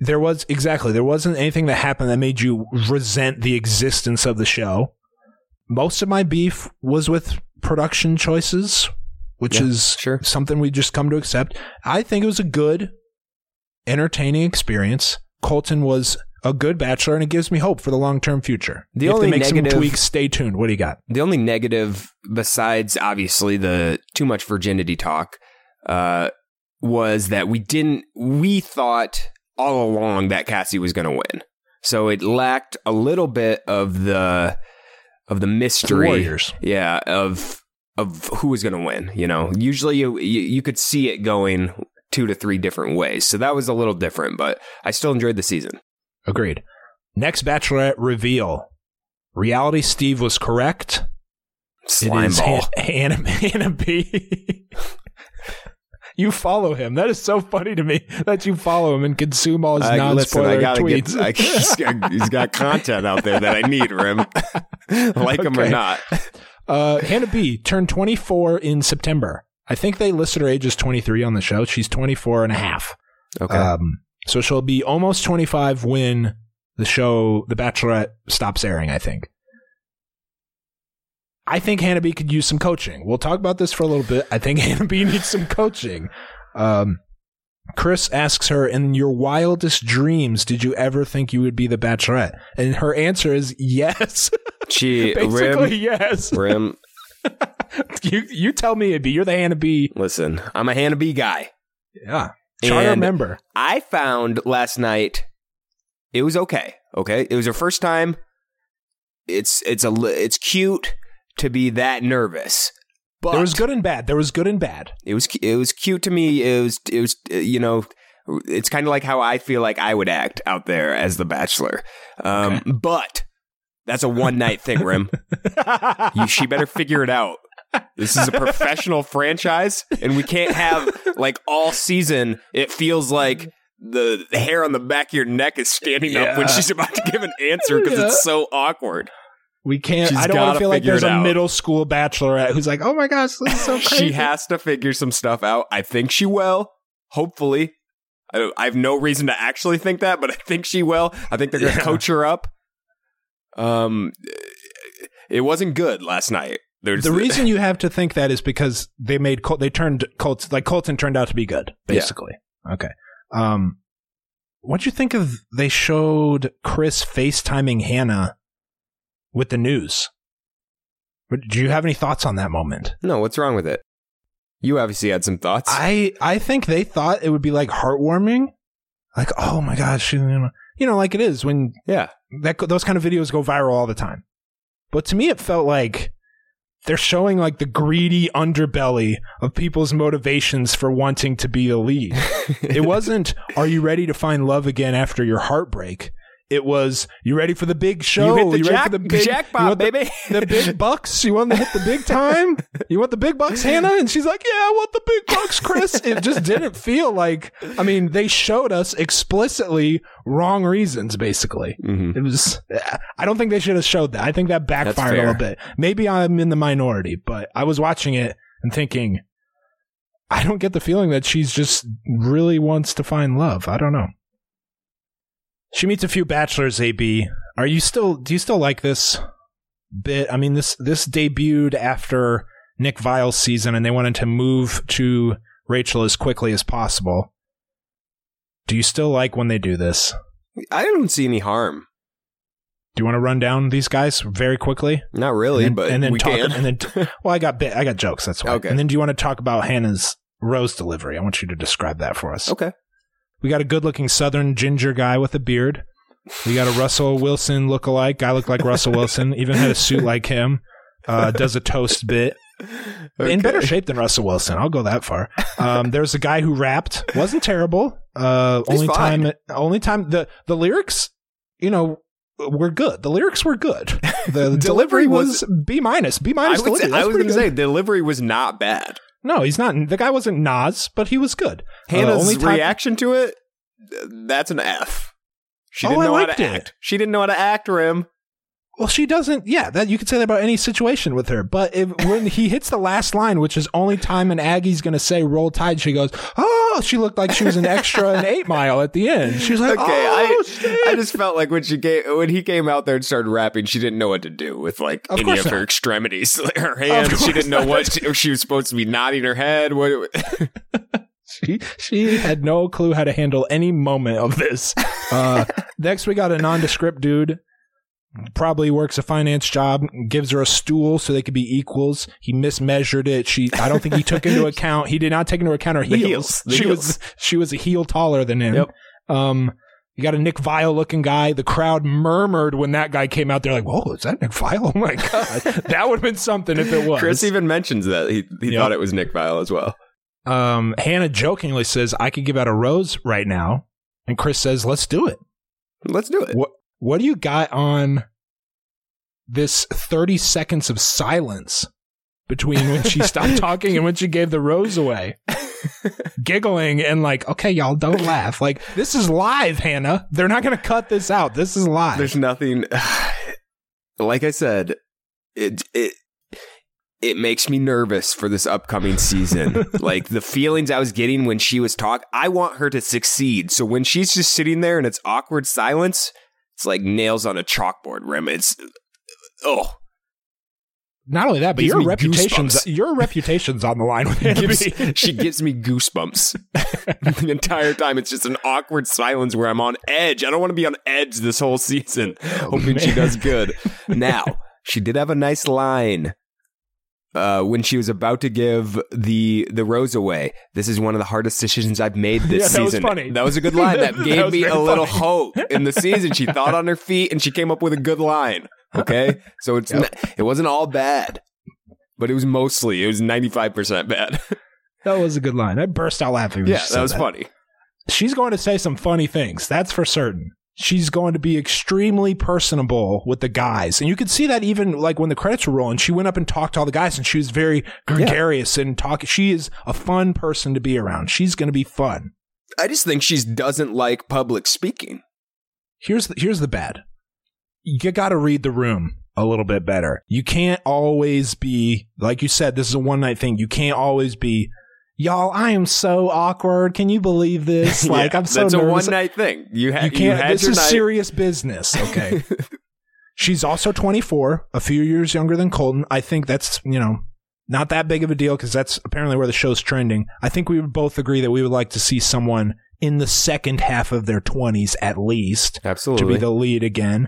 [SPEAKER 4] there was exactly there wasn't anything that happened that made you resent the existence of the show. Most of my beef was with production choices, which
[SPEAKER 5] yeah,
[SPEAKER 4] is
[SPEAKER 5] sure.
[SPEAKER 4] something we just come to accept. I think it was a good, entertaining experience. Colton was a good bachelor, and it gives me hope for the long-term future.
[SPEAKER 5] The
[SPEAKER 4] if
[SPEAKER 5] only
[SPEAKER 4] they make
[SPEAKER 5] negative,
[SPEAKER 4] some tweaks, stay tuned. What do you got?
[SPEAKER 5] The only negative, besides obviously the too much virginity talk, uh, was that we didn't. We thought all along that Cassie was going to win, so it lacked a little bit of the of the mystery.
[SPEAKER 4] The Warriors,
[SPEAKER 5] yeah, of of who was going to win. You know, usually you, you you could see it going two to three different ways, so that was a little different. But I still enjoyed the season.
[SPEAKER 4] Agreed. Next Bachelorette reveal. Reality Steve was correct.
[SPEAKER 5] Slime
[SPEAKER 4] it is
[SPEAKER 5] ball.
[SPEAKER 4] Han- Hannah, Hannah B. You follow him. That is so funny to me that you follow him and consume all his
[SPEAKER 5] I,
[SPEAKER 4] non-spoiler
[SPEAKER 5] listen, I gotta
[SPEAKER 4] tweets.
[SPEAKER 5] Get, I, he's, got, he's got content out there that I need, Rim. Like him or
[SPEAKER 4] Okay.
[SPEAKER 5] not.
[SPEAKER 4] Uh, Hannah B. turned twenty-four in September. I think they listed her age as twenty-three on the show. She's twenty-four and a half.
[SPEAKER 5] Okay.
[SPEAKER 4] Um, so she'll be almost twenty-five when the show, The Bachelorette, stops airing, I think. I think Hannah B could use some coaching. We'll talk about this for a little bit. I think Hannah B needs some coaching. Um, Chris asks her, in your wildest dreams, did you ever think you would be the Bachelorette? And her answer is yes.
[SPEAKER 5] She,
[SPEAKER 4] Basically,
[SPEAKER 5] Rim,
[SPEAKER 4] yes.
[SPEAKER 5] Rim,
[SPEAKER 4] you you tell me, B. You're the Hannah B.
[SPEAKER 5] listen, I'm a Hannah B guy.
[SPEAKER 4] Yeah. Charter
[SPEAKER 5] And
[SPEAKER 4] member.
[SPEAKER 5] I found last night it was okay. Okay, it was her first time. It's it's a li- it's cute to be that nervous, but
[SPEAKER 4] There was good and bad. There was good and bad.
[SPEAKER 5] it was it was cute to me. It was it was uh, you know, it's kind of like how I feel like I would act out there as the Bachelor. Um,
[SPEAKER 4] Okay.
[SPEAKER 5] But that's a one night thing, Rim. you, she better figure it out. This is a professional franchise, and we can't have like all season. It feels like the hair on the back of your neck is standing up when
[SPEAKER 4] Yeah.
[SPEAKER 5] she's about to give an answer because
[SPEAKER 4] Yeah.
[SPEAKER 5] it's so awkward.
[SPEAKER 4] We can't.
[SPEAKER 5] She's
[SPEAKER 4] I don't want
[SPEAKER 5] gotta
[SPEAKER 4] to feel like
[SPEAKER 5] figure
[SPEAKER 4] there's
[SPEAKER 5] it
[SPEAKER 4] a
[SPEAKER 5] out.
[SPEAKER 4] middle school bachelorette who's like, oh my gosh, this is so crazy.
[SPEAKER 5] She has to figure some stuff out. I think she will. Hopefully. I, I have no reason to actually think that, but I think she will. I think they're going to
[SPEAKER 4] Yeah.
[SPEAKER 5] coach her up. Um, it wasn't good last night. There's
[SPEAKER 4] The reason you have to think that is because they made Col- they turned Colton like Colton turned out to be good, basically. Yeah. Okay. Um, what'd you think of? They showed Chris FaceTiming Hannah with the news. But do you have any thoughts on that moment?
[SPEAKER 5] No, what's wrong with it? You obviously had some thoughts.
[SPEAKER 4] I I think they thought it would be like heartwarming, like oh my gosh, you know, you know, like it is when
[SPEAKER 5] yeah,
[SPEAKER 4] that those kind of videos go viral all the time. But to me, it felt like they're showing like the greedy underbelly of people's motivations for wanting to be the lead. It wasn't, are you ready to find love again after your heartbreak? It was, you ready for the big show?
[SPEAKER 5] You hit the
[SPEAKER 4] ready
[SPEAKER 5] jack-
[SPEAKER 4] for the big
[SPEAKER 5] jackpot,
[SPEAKER 4] you want the-
[SPEAKER 5] baby.
[SPEAKER 4] The, big bucks? You want to hit the big time? You want the big bucks, Hannah? And she's like, yeah, I want the big bucks, Chris. It just didn't feel like, I mean, they showed us explicitly wrong reasons, basically.
[SPEAKER 5] Mm-hmm.
[SPEAKER 4] It was, I don't think they should have showed that. I think that backfired a little bit. Maybe I'm in the minority, but I was watching it and thinking, I don't get the feeling that she's just really wants to find love. I don't know. She meets a few bachelors, A B. Are you still, do you still like this bit? I mean, this, this debuted after Nick Vile's season and they wanted to move to Rachel as quickly as possible. Do you still like when they do this?
[SPEAKER 5] I don't see any harm.
[SPEAKER 4] Do you want to run down these guys very quickly?
[SPEAKER 5] Not really,
[SPEAKER 4] and then,
[SPEAKER 5] but
[SPEAKER 4] and then
[SPEAKER 5] we
[SPEAKER 4] talk,
[SPEAKER 5] can.
[SPEAKER 4] and then, t- well, I got bit, I got jokes. That's why.
[SPEAKER 5] Okay.
[SPEAKER 4] And then, do you want to talk about Hannah's rose delivery? I want you to describe that for us.
[SPEAKER 5] Okay.
[SPEAKER 4] We got a good-looking Southern ginger guy with a beard. We got a Russell Wilson lookalike. Guy looked like Russell Wilson. Even had a suit like him. Uh, does a toast bit.
[SPEAKER 5] Okay.
[SPEAKER 4] In better shape than Russell Wilson. I'll go that far. Um, there's a guy who rapped. Wasn't terrible. Uh,
[SPEAKER 5] He's
[SPEAKER 4] only
[SPEAKER 5] fine.
[SPEAKER 4] time. Only time. The the lyrics, you know, were good. The lyrics were good. The delivery was B minus. B
[SPEAKER 5] I
[SPEAKER 4] minus
[SPEAKER 5] was,
[SPEAKER 4] delivery.
[SPEAKER 5] I
[SPEAKER 4] That's
[SPEAKER 5] was
[SPEAKER 4] pretty
[SPEAKER 5] going to
[SPEAKER 4] good.
[SPEAKER 5] say, delivery was not bad.
[SPEAKER 4] No, he's not. The guy wasn't Nas, but he was good. Uh,
[SPEAKER 5] Hannah's
[SPEAKER 4] only time-
[SPEAKER 5] reaction to it, that's an F. She
[SPEAKER 4] Oh,
[SPEAKER 5] didn't
[SPEAKER 4] I
[SPEAKER 5] know how
[SPEAKER 4] liked
[SPEAKER 5] to
[SPEAKER 4] it.
[SPEAKER 5] act. She didn't know how to act, Rim.
[SPEAKER 4] Well, she doesn't. Yeah, that you could say that about any situation with her. But if, when he hits the last line, which is only time an Aggie's going to say "Roll Tide," she goes, "Oh!" She looked like she was an extra in Eight Mile at the end. She was like,
[SPEAKER 5] okay,
[SPEAKER 4] "Oh,
[SPEAKER 5] I,
[SPEAKER 4] shit."
[SPEAKER 5] I just felt like when she came, when he came out there and started rapping, she didn't know what to do with like
[SPEAKER 4] Of
[SPEAKER 5] any
[SPEAKER 4] course
[SPEAKER 5] of her
[SPEAKER 4] not.
[SPEAKER 5] extremities, like her hands. She didn't know what she, she was supposed to be nodding her head. What?
[SPEAKER 4] She she had no clue how to handle any moment of this. Uh, next, we got a nondescript dude. Probably works a finance job, gives her a stool so they could be equals. He mismeasured it. She, I don't think he took into account. He did not take into account her
[SPEAKER 5] The
[SPEAKER 4] heels.
[SPEAKER 5] heels, the
[SPEAKER 4] she
[SPEAKER 5] heels.
[SPEAKER 4] was she was a heel taller than him.
[SPEAKER 5] Yep.
[SPEAKER 4] Um, you got a Nick Viall looking guy. The crowd murmured when that guy came out. They're like, "Whoa, is that Nick Viall? Oh my god, that would have been something if it was."
[SPEAKER 5] Chris even mentions that he he
[SPEAKER 4] Yep.
[SPEAKER 5] thought it was Nick Viall as well.
[SPEAKER 4] Um, Hannah jokingly says, "I could give out a rose right now," and Chris says, "Let's do it."
[SPEAKER 5] Let's do it.
[SPEAKER 4] What What do you got on this thirty seconds of silence between when she stopped talking and when she gave the rose away? Giggling and like, okay, y'all don't laugh. Like, this is live, Hannah. They're not going to cut this out. This is live.
[SPEAKER 5] There's nothing. Like I said, it it it makes me nervous for this upcoming season. Like the feelings I was getting when she was talking, I want her to succeed. So when she's just sitting there and it's awkward silence, it's like nails on a chalkboard rim. It's oh.
[SPEAKER 4] Not only that, but
[SPEAKER 5] Gives
[SPEAKER 4] your
[SPEAKER 5] me
[SPEAKER 4] reputation's
[SPEAKER 5] goosebumps.
[SPEAKER 4] your reputation's on the line with Hannah
[SPEAKER 5] Gives,
[SPEAKER 4] B.
[SPEAKER 5] she gives me goosebumps the entire time. It's just an awkward silence where I'm on edge. I don't want to be on edge this whole season, hoping she does good. Now, she did have a nice line uh, when she was about to give the the rose away. This is one of the hardest decisions I've made this
[SPEAKER 4] Yeah, that was
[SPEAKER 5] season.
[SPEAKER 4] funny.
[SPEAKER 5] That was a good line. That
[SPEAKER 4] That
[SPEAKER 5] gave
[SPEAKER 4] was
[SPEAKER 5] me
[SPEAKER 4] very
[SPEAKER 5] a little
[SPEAKER 4] funny.
[SPEAKER 5] hope in the season. She thought on her feet and she came up with a good line. Okay, so it's
[SPEAKER 4] Yep.
[SPEAKER 5] not, it wasn't all bad, but it was mostly it was ninety-five percent bad.
[SPEAKER 4] That was a good line. I burst out laughing. when
[SPEAKER 5] Yeah,
[SPEAKER 4] she said
[SPEAKER 5] that was funny.
[SPEAKER 4] She's going to say some funny things. That's for certain. She's going to be extremely personable with the guys. And you could see that even like when the credits were rolling, she went up and talked to all the guys and she was very gregarious and talk. She is a fun person to be around. She's going to be fun.
[SPEAKER 5] I just think she doesn't like public speaking.
[SPEAKER 4] Here's the, here's the bad. You got to read the room a little bit better. You can't always be, like you said, this is a one night thing. You can't always be, y'all, I am so awkward. Can you believe this? Like,
[SPEAKER 5] Yeah,
[SPEAKER 4] I'm so
[SPEAKER 5] that's
[SPEAKER 4] nervous.
[SPEAKER 5] a one night thing. You, ha-
[SPEAKER 4] You
[SPEAKER 5] you
[SPEAKER 4] can't.
[SPEAKER 5] had
[SPEAKER 4] This
[SPEAKER 5] your
[SPEAKER 4] is
[SPEAKER 5] night.
[SPEAKER 4] serious business. Okay. She's also twenty-four, a few years younger than Colton. I think that's, you know, not that big of a deal because that's apparently where the show's trending. I think we would both agree that we would like to see someone in the second half of their twenties at least
[SPEAKER 5] Absolutely.
[SPEAKER 4] to be the lead again.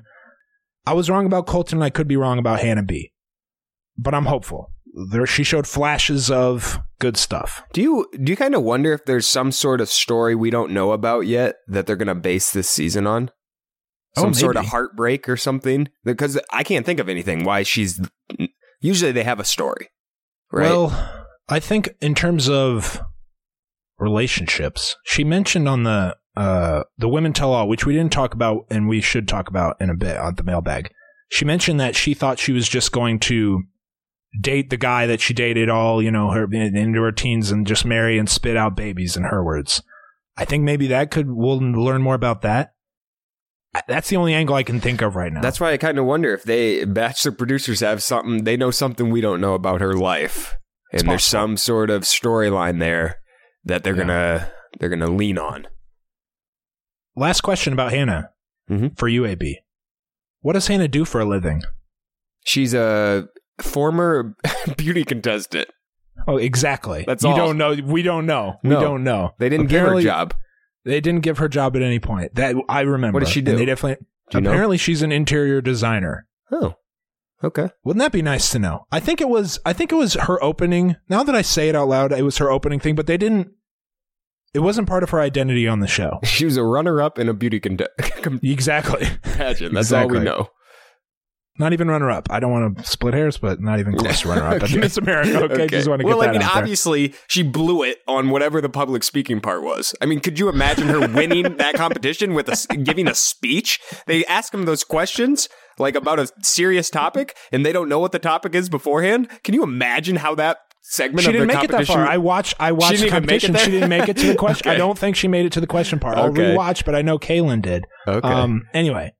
[SPEAKER 4] I was wrong about Colton. I could be wrong about Hannah B. But I'm hopeful. There, she showed flashes of good stuff.
[SPEAKER 5] Do you do you kind of wonder if there's some sort of story we don't know about yet that they're going to base this season on?
[SPEAKER 4] Oh,
[SPEAKER 5] Some sort of
[SPEAKER 4] maybe.
[SPEAKER 5] heartbreak or something? Because I can't think of anything why she's... Usually they have a story, right?
[SPEAKER 4] Well, I think in terms of relationships, she mentioned on the uh, the Women Tell All, which we didn't talk about and we should talk about in a bit on the mailbag. She mentioned that she thought she was just going to date the guy that she dated all, you know, her into her teens and just marry and spit out babies, in her words. I think maybe that could, we'll learn more about that. That's the only angle I can think of right now.
[SPEAKER 5] That's why I kind of wonder if they, Bachelor producers, have something, they know something we don't know about her life. And
[SPEAKER 4] It's
[SPEAKER 5] there's
[SPEAKER 4] possible.
[SPEAKER 5] some sort of storyline there that they're
[SPEAKER 4] Yeah.
[SPEAKER 5] gonna they're gonna lean on.
[SPEAKER 4] Last question about Hannah
[SPEAKER 5] Mhm.
[SPEAKER 4] for you, A B. What does Hannah do for a living?
[SPEAKER 5] She's a former beauty contestant.
[SPEAKER 4] Oh, exactly.
[SPEAKER 5] That's
[SPEAKER 4] you
[SPEAKER 5] all.
[SPEAKER 4] don't know. We don't know.
[SPEAKER 5] No.
[SPEAKER 4] We don't know.
[SPEAKER 5] They didn't
[SPEAKER 4] Apparently-
[SPEAKER 5] give her a job.
[SPEAKER 4] They didn't give her job at any point. That I remember.
[SPEAKER 5] What did she do?
[SPEAKER 4] And they definitely.
[SPEAKER 5] Do you know?
[SPEAKER 4] Apparently, she's an interior designer.
[SPEAKER 5] Oh, okay.
[SPEAKER 4] Wouldn't that be nice to know? I think it was. I think it was her opening. Now that I say it out loud, it was her opening thing. But they didn't. It wasn't part of her identity on the show.
[SPEAKER 5] She was a runner-up in a beauty con-
[SPEAKER 4] Exactly.
[SPEAKER 5] pageant. That's all we
[SPEAKER 4] Exactly.
[SPEAKER 5] know.
[SPEAKER 4] Not even runner up. I don't want to split hairs, but not even close to runner up. That's Miss America. Okay, just want to
[SPEAKER 5] well,
[SPEAKER 4] get
[SPEAKER 5] I
[SPEAKER 4] that
[SPEAKER 5] mean,
[SPEAKER 4] out there.
[SPEAKER 5] obviously, she blew it on whatever the public speaking part was. I mean, could you imagine her winning that competition with a, s- giving a speech? They ask them those questions, like about a serious topic, and they don't know what the topic is beforehand. Can you imagine how that segment
[SPEAKER 4] She
[SPEAKER 5] of
[SPEAKER 4] didn't
[SPEAKER 5] the
[SPEAKER 4] make it that
[SPEAKER 5] competition...
[SPEAKER 4] far. I watched. I watched
[SPEAKER 5] didn't
[SPEAKER 4] the
[SPEAKER 5] even make it
[SPEAKER 4] competition.
[SPEAKER 5] there?
[SPEAKER 4] She didn't make it to the question. I
[SPEAKER 5] Okay.
[SPEAKER 4] don't think she made it to the question part. I'll
[SPEAKER 5] Okay.
[SPEAKER 4] rewatch, but I know Kaylin did.
[SPEAKER 5] Okay.
[SPEAKER 4] Um. Anyway,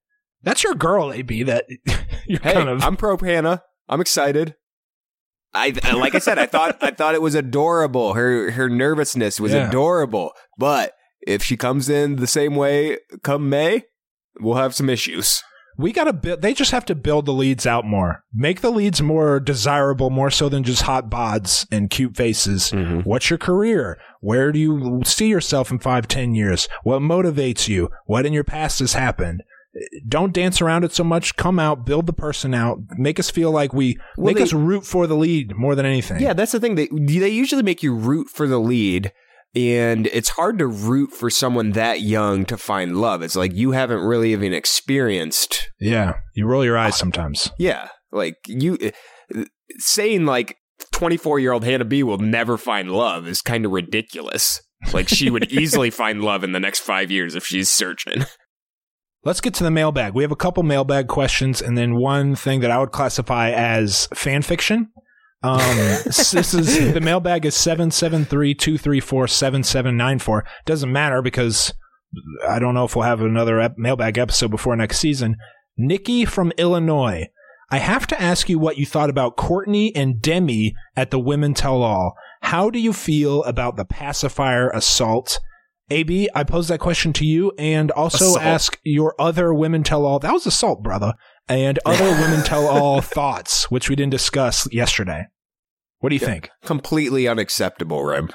[SPEAKER 4] That's your girl, A B. That you're
[SPEAKER 5] Hey,
[SPEAKER 4] kind of.
[SPEAKER 5] I'm pro Hannah. I'm excited. I like I said, I thought I thought it was adorable. Her her nervousness was
[SPEAKER 4] Yeah.
[SPEAKER 5] adorable. But if she comes in the same way come May, we'll have some issues.
[SPEAKER 4] We gotta build. They just have to build the leads out more. Make the leads more desirable, more so than just hot bods and cute faces.
[SPEAKER 5] Mm-hmm.
[SPEAKER 4] What's your career? Where do you see yourself in five, ten years? What motivates you? What in your past has happened? Don't dance around it so much. Come out, build the person out, make us feel like we
[SPEAKER 5] Well,
[SPEAKER 4] make
[SPEAKER 5] they-
[SPEAKER 4] us root for the lead more than anything.
[SPEAKER 5] Yeah, that's the thing. They they usually make you root for the lead, and it's hard to root for someone that young to find love. It's like you haven't really even experienced.
[SPEAKER 4] Yeah. You roll your eyes sometimes.
[SPEAKER 5] Yeah, like you saying like twenty-four year old Hannah B will never find love is kind of ridiculous. Like she would easily find love in the next five years if she's searching.
[SPEAKER 4] Let's get to the mailbag. We have a couple mailbag questions and then one thing that I would classify as fan fiction. Um, this is the mailbag is seven seven three, two three four, seven seven nine four. Doesn't matter because I don't know if we'll have another ep- mailbag episode before next season. Nikki from Illinois. I have to ask you what you thought about Courtney and Demi at the Women Tell All. How do you feel about the pacifier assault? A B, I pose that question to you and also
[SPEAKER 5] Assault.
[SPEAKER 4] ask your other Women Tell All. That was assault, brother. And other Women Tell All thoughts, which we didn't discuss yesterday. What do you think?
[SPEAKER 5] Completely unacceptable, Rem.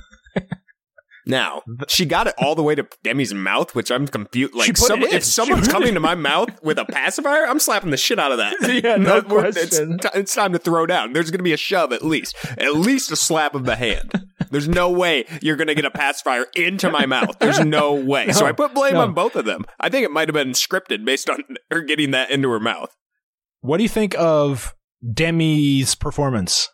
[SPEAKER 5] Now, she got it all the way to Demi's mouth, which I'm confused.
[SPEAKER 4] She
[SPEAKER 5] Like,
[SPEAKER 4] put
[SPEAKER 5] some,
[SPEAKER 4] it in.
[SPEAKER 5] if someone's
[SPEAKER 4] She put
[SPEAKER 5] coming
[SPEAKER 4] it
[SPEAKER 5] to my mouth with a pacifier, I'm slapping the shit out of that.
[SPEAKER 4] Yeah, no
[SPEAKER 5] That- we're- it's,
[SPEAKER 4] question.
[SPEAKER 5] ti- it's time to throw down. There's going to be a shove at least. At least a slap of the hand. There's no way you're going to get a pacifier into my mouth. There's no way. so
[SPEAKER 4] No,
[SPEAKER 5] I put blame
[SPEAKER 4] no.
[SPEAKER 5] on both of them. I think it might have been scripted based on her getting that into her mouth.
[SPEAKER 4] What do you think of Demi's performance?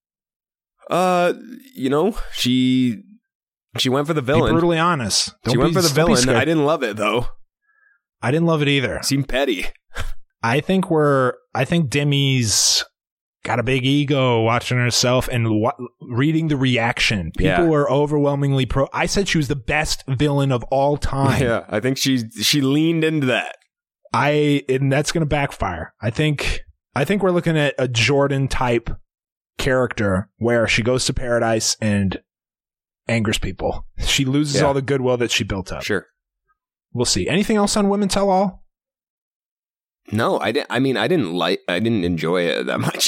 [SPEAKER 5] Uh, you know, she she went for the
[SPEAKER 4] Be
[SPEAKER 5] villain.
[SPEAKER 4] brutally honest. Don't
[SPEAKER 5] she went
[SPEAKER 4] be-
[SPEAKER 5] for the
[SPEAKER 4] don't be
[SPEAKER 5] villain.
[SPEAKER 4] scared.
[SPEAKER 5] I didn't love it though.
[SPEAKER 4] I didn't love it either.
[SPEAKER 5] Seemed petty.
[SPEAKER 4] I think we're. I think Demi's got a big ego watching herself and wa- reading the reaction. People
[SPEAKER 5] Yeah.
[SPEAKER 4] were overwhelmingly pro. I said she was the best villain of all time.
[SPEAKER 5] Yeah, I think she she leaned into that.
[SPEAKER 4] I and that's going to backfire. I think. I think we're looking at a Jordan type character where she goes to paradise and angers people. She loses
[SPEAKER 5] Yeah.
[SPEAKER 4] all the goodwill that she built up.
[SPEAKER 5] Sure.
[SPEAKER 4] We'll see. Anything else on Women Tell All?
[SPEAKER 5] No, I didn't. I mean, I didn't like. I didn't enjoy it that much.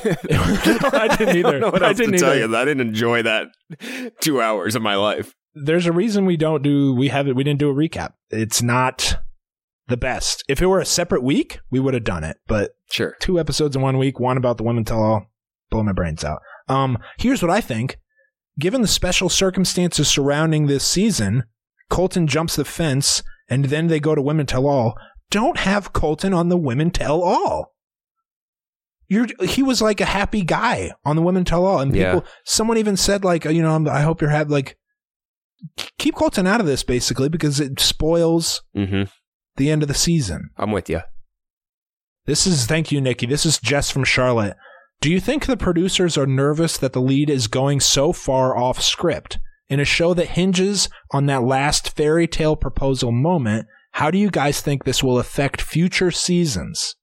[SPEAKER 4] I didn't either.
[SPEAKER 5] I don't know what
[SPEAKER 4] I
[SPEAKER 5] else
[SPEAKER 4] didn't
[SPEAKER 5] to tell
[SPEAKER 4] either.
[SPEAKER 5] you. I didn't enjoy that two hours of my life.
[SPEAKER 4] There's a reason we don't do we haven't we didn't do a recap. It's not the best. If it were a separate week, we would have done it. But
[SPEAKER 5] Sure.
[SPEAKER 4] two episodes in one week, one about the Women Tell All, blow my brains out. Um, here's what I think. Given the special circumstances surrounding this season, Colton jumps the fence and then they go to Women Tell All. Don't have Colton on the Women Tell All. You're, he was like a happy guy on the Women Tell All. And people,
[SPEAKER 5] Yeah.
[SPEAKER 4] someone even said like, you know, I hope you're happy. Like, keep Colton out of this basically because it spoils
[SPEAKER 5] Mm-hmm.
[SPEAKER 4] the end of the season.
[SPEAKER 5] I'm with you.
[SPEAKER 4] This is, thank you, Nikki. This is Jess from Charlotte. Do you think the producers are nervous that the lead is going so far off script? In a show that hinges on that last fairy tale proposal moment, how do you guys think this will affect future seasons?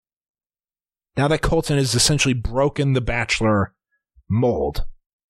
[SPEAKER 4] Now that Colton has essentially broken the Bachelor mold.